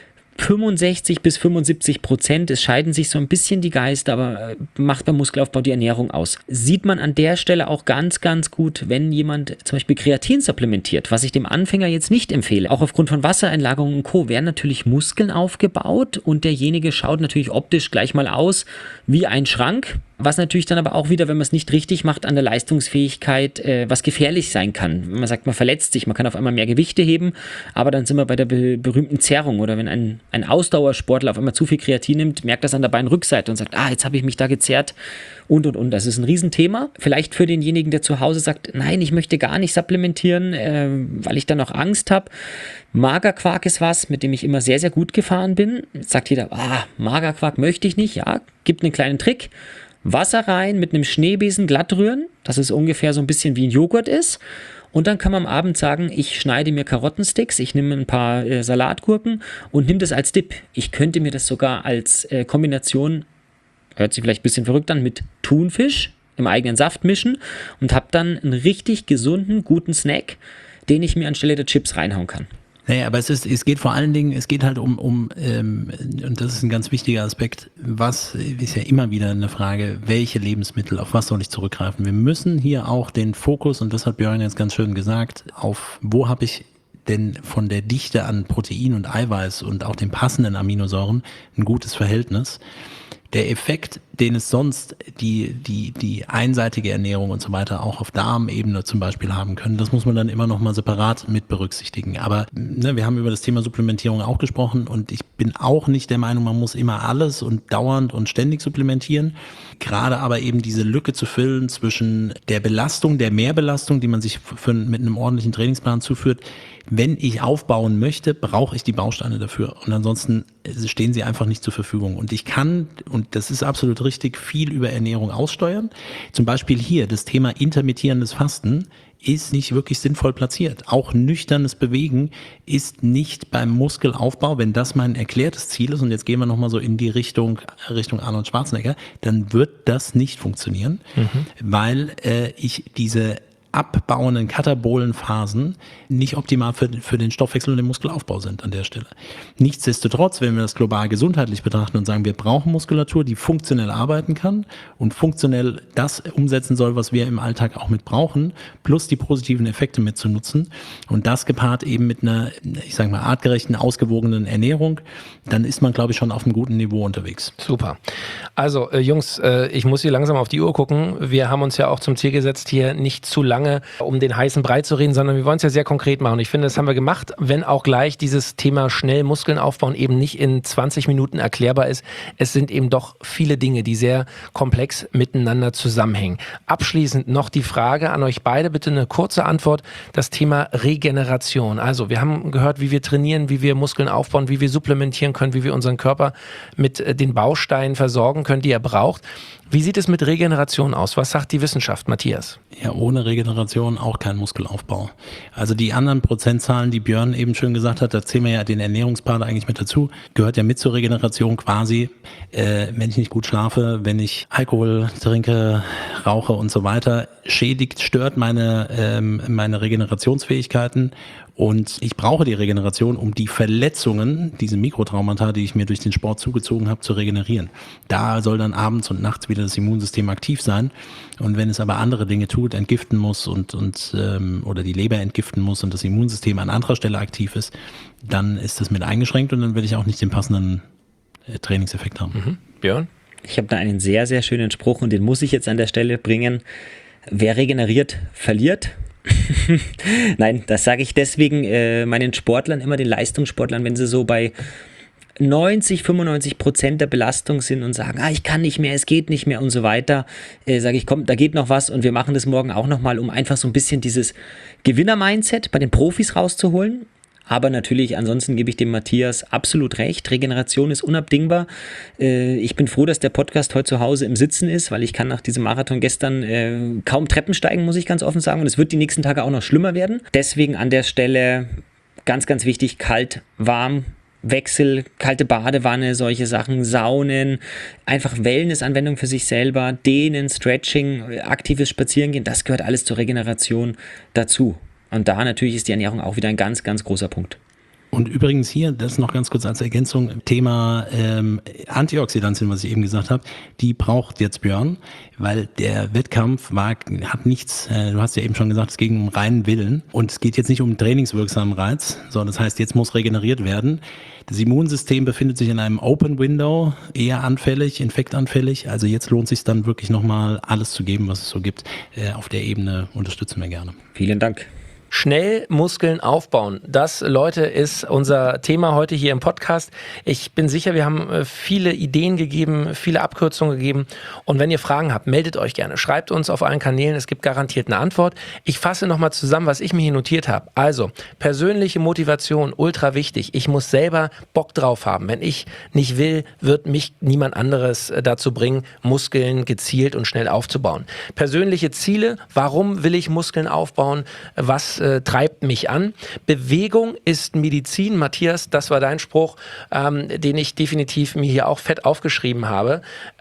65-75%, es scheiden sich so ein bisschen die Geister, aber macht beim Muskelaufbau die Ernährung aus. Sieht man an der Stelle auch ganz, ganz gut, wenn jemand zum Beispiel Kreatin supplementiert, was ich dem Anfänger jetzt nicht empfehle. Auch aufgrund von Wassereinlagerungen und Co. werden natürlich Muskeln aufgebaut und derjenige schaut natürlich optisch gleich mal aus wie ein Schrank. Was natürlich dann aber auch wieder, wenn man es nicht richtig macht, an der Leistungsfähigkeit was gefährlich sein kann. Wenn man sagt, man verletzt sich, man kann auf einmal mehr Gewichte heben, aber dann sind wir bei der berühmten Zerrung. Oder wenn ein Ausdauersportler auf einmal zu viel Kreatin nimmt, merkt das an der Beinrückseite und sagt, jetzt habe ich mich da gezerrt und. Das ist ein Riesenthema. Vielleicht für denjenigen, der zu Hause sagt, nein, ich möchte gar nicht supplementieren, weil ich da noch Angst habe. Magerquark ist was, mit dem ich immer sehr, sehr gut gefahren bin. Jetzt sagt jeder, Magerquark möchte ich nicht. Ja, gibt einen kleinen Trick. Wasser rein, mit einem Schneebesen glatt rühren, dass es ungefähr so ein bisschen wie ein Joghurt ist. Und dann kann man am Abend sagen, ich schneide mir Karottensticks, ich nehme ein paar Salatgurken und nehme das als Dip. Ich könnte mir das sogar als Kombination, hört sich vielleicht ein bisschen verrückt an, mit Thunfisch im eigenen Saft mischen und habe dann einen richtig gesunden, guten Snack, den ich mir anstelle der Chips reinhauen kann. Naja, aber es geht vor allen Dingen, es geht halt um und das ist ein ganz wichtiger Aspekt, was ist ja immer wieder eine Frage, welche Lebensmittel, auf was soll ich zurückgreifen? Wir müssen hier auch den Fokus, und das hat Björn jetzt ganz schön gesagt, auf wo habe ich denn von der Dichte an Protein und Eiweiß und auch den passenden Aminosäuren ein gutes Verhältnis. Der Effekt, den es sonst die einseitige Ernährung und so weiter auch auf Darmebene zum Beispiel haben können, das muss man dann immer noch mal separat mit berücksichtigen. Aber wir haben über das Thema Supplementierung auch gesprochen und ich bin auch nicht der Meinung, man muss immer alles und dauernd und ständig supplementieren. Gerade aber eben diese Lücke zu füllen zwischen der Belastung, der Mehrbelastung, die man sich mit einem ordentlichen Trainingsplan zuführt. Wenn ich aufbauen möchte, brauche ich die Bausteine dafür und ansonsten stehen sie einfach nicht zur Verfügung. Und ich kann, und das ist absolut richtig, viel über Ernährung aussteuern. Zum Beispiel hier das Thema intermittierendes Fasten ist nicht wirklich sinnvoll platziert. Auch nüchternes Bewegen ist nicht beim Muskelaufbau, wenn das mein erklärtes Ziel ist, und jetzt gehen wir nochmal so in die Richtung Arnold Schwarzenegger, dann wird das nicht funktionieren, weil ich diese abbauenden Katabolenphasen nicht optimal für den Stoffwechsel und den Muskelaufbau sind an der Stelle. Nichtsdestotrotz, wenn wir das global gesundheitlich betrachten und sagen, wir brauchen Muskulatur, die funktionell arbeiten kann und funktionell das umsetzen soll, was wir im Alltag auch mit brauchen, plus die positiven Effekte mitzunutzen und das gepaart eben mit einer, ich sage mal, artgerechten, ausgewogenen Ernährung, dann ist man, glaube ich, schon auf einem guten Niveau unterwegs. Super. Also Jungs, ich muss hier langsam auf die Uhr gucken. Wir haben uns ja auch zum Ziel gesetzt, hier nicht zu lange um den heißen Brei zu reden, sondern wir wollen es ja sehr konkret machen. Ich finde, das haben wir gemacht, wenn auch gleich dieses Thema schnell Muskeln aufbauen eben nicht in 20 Minuten erklärbar ist. Es sind eben doch viele Dinge, die sehr komplex miteinander zusammenhängen. Abschließend noch die Frage an euch beide, bitte eine kurze Antwort, das Thema Regeneration. Also wir haben gehört, wie wir trainieren, wie wir Muskeln aufbauen, wie wir supplementieren können, wie wir unseren Körper mit den Bausteinen versorgen können, die er braucht. Wie sieht es mit Regeneration aus? Was sagt die Wissenschaft, Matthias? Ja, ohne Regeneration auch kein Muskelaufbau. Also die anderen Prozentzahlen, die Björn eben schön gesagt hat, da zählen wir ja den Ernährungspart eigentlich mit dazu, gehört ja mit zur Regeneration quasi, wenn ich nicht gut schlafe, wenn ich Alkohol trinke, rauche und so weiter, stört meine Regenerationsfähigkeiten Und ich brauche die Regeneration, um die Verletzungen, diese Mikrotraumata, die ich mir durch den Sport zugezogen habe, zu regenerieren. Da soll dann abends und nachts wieder das Immunsystem aktiv sein. Und wenn es aber andere Dinge tut, entgiften muss oder die Leber entgiften muss und das Immunsystem an anderer Stelle aktiv ist, dann ist das mit eingeschränkt und dann werde ich auch nicht den passenden Trainingseffekt haben. Björn? Ich habe da einen sehr, sehr schönen Spruch und den muss ich jetzt an der Stelle bringen. Wer regeneriert, verliert. Nein, das sage ich deswegen meinen Sportlern, immer den Leistungssportlern, wenn sie so bei 90-95% der Belastung sind und sagen, ich kann nicht mehr, es geht nicht mehr und so weiter, sage ich, komm, da geht noch was und wir machen das morgen auch nochmal, um einfach so ein bisschen dieses Gewinner-Mindset bei den Profis rauszuholen. Aber natürlich, ansonsten gebe ich dem Matthias absolut recht. Regeneration ist unabdingbar. Ich bin froh, dass der Podcast heute zu Hause im Sitzen ist, weil ich kann nach diesem Marathon gestern kaum Treppen steigen, muss ich ganz offen sagen. Und es wird die nächsten Tage auch noch schlimmer werden. Deswegen an der Stelle ganz, ganz wichtig, kalt, warm, Wechsel, kalte Badewanne, solche Sachen, Saunen, einfach Wellness-Anwendung für sich selber, Dehnen, Stretching, aktives Spazierengehen, das gehört alles zur Regeneration dazu. Und da natürlich ist die Ernährung auch wieder ein ganz, ganz großer Punkt. Und übrigens hier, das noch ganz kurz als Ergänzung, Thema Antioxidantien, was ich eben gesagt habe, die braucht jetzt Björn, weil der Wettkampf hat nichts, du hast ja eben schon gesagt, es ging um reinen Willen und es geht jetzt nicht um einen trainingswirksamen Reiz, sondern das heißt, jetzt muss regeneriert werden. Das Immunsystem befindet sich in einem Open Window, eher anfällig, infektanfällig, also jetzt lohnt es sich dann wirklich nochmal alles zu geben, was es so gibt. Auf der Ebene unterstützen wir gerne. Vielen Dank. Schnell Muskeln aufbauen. Das, Leute, ist unser Thema heute hier im Podcast. Ich bin sicher, wir haben viele Ideen gegeben, viele Abkürzungen gegeben. Und wenn ihr Fragen habt, meldet euch gerne. Schreibt uns auf allen Kanälen. Es gibt garantiert eine Antwort. Ich fasse nochmal zusammen, was ich mir hier notiert habe. Also, persönliche Motivation, ultra wichtig. Ich muss selber Bock drauf haben. Wenn ich nicht will, wird mich niemand anderes dazu bringen, Muskeln gezielt und schnell aufzubauen. Persönliche Ziele. Warum will ich Muskeln aufbauen? Was treibt mich an? Bewegung ist Medizin. Matthias, das war dein Spruch, den ich definitiv mir hier auch fett aufgeschrieben habe.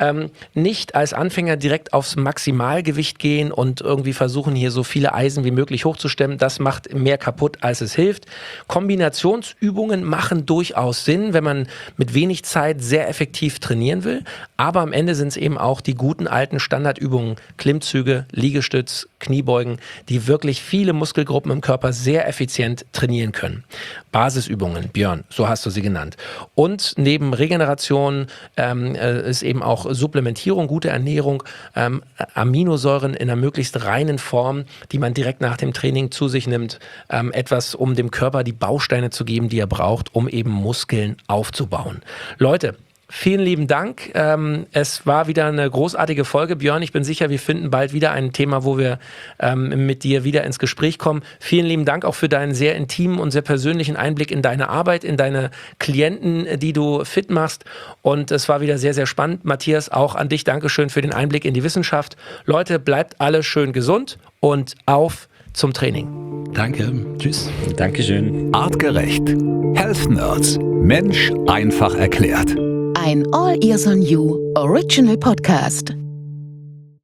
Nicht als Anfänger direkt aufs Maximalgewicht gehen und irgendwie versuchen, hier so viele Eisen wie möglich hochzustemmen. Das macht mehr kaputt, als es hilft. Kombinationsübungen machen durchaus Sinn, wenn man mit wenig Zeit sehr effektiv trainieren will. Aber am Ende sind es eben auch die guten alten Standardübungen, Klimmzüge, Liegestütz, Kniebeugen, die wirklich viele Muskelgruppen im Körper sehr effizient trainieren können. Basisübungen, Björn, so hast du sie genannt. Und neben Regeneration ist eben auch Supplementierung, gute Ernährung, Aminosäuren in einer möglichst reinen Form, die man direkt nach dem Training zu sich nimmt, etwas, um dem Körper die Bausteine zu geben, die er braucht, um eben Muskeln aufzubauen. Leute, vielen lieben Dank. Es war wieder eine großartige Folge. Björn, ich bin sicher, wir finden bald wieder ein Thema, wo wir mit dir wieder ins Gespräch kommen. Vielen lieben Dank auch für deinen sehr intimen und sehr persönlichen Einblick in deine Arbeit, in deine Klienten, die du fit machst. Und es war wieder sehr, sehr spannend. Matthias, auch an dich Dankeschön für den Einblick in die Wissenschaft. Leute, bleibt alle schön gesund und auf zum Training. Danke. Tschüss. Dankeschön. Artgerecht. Health Nerds. Mensch einfach erklärt. Ein All Ears on You Original Podcast.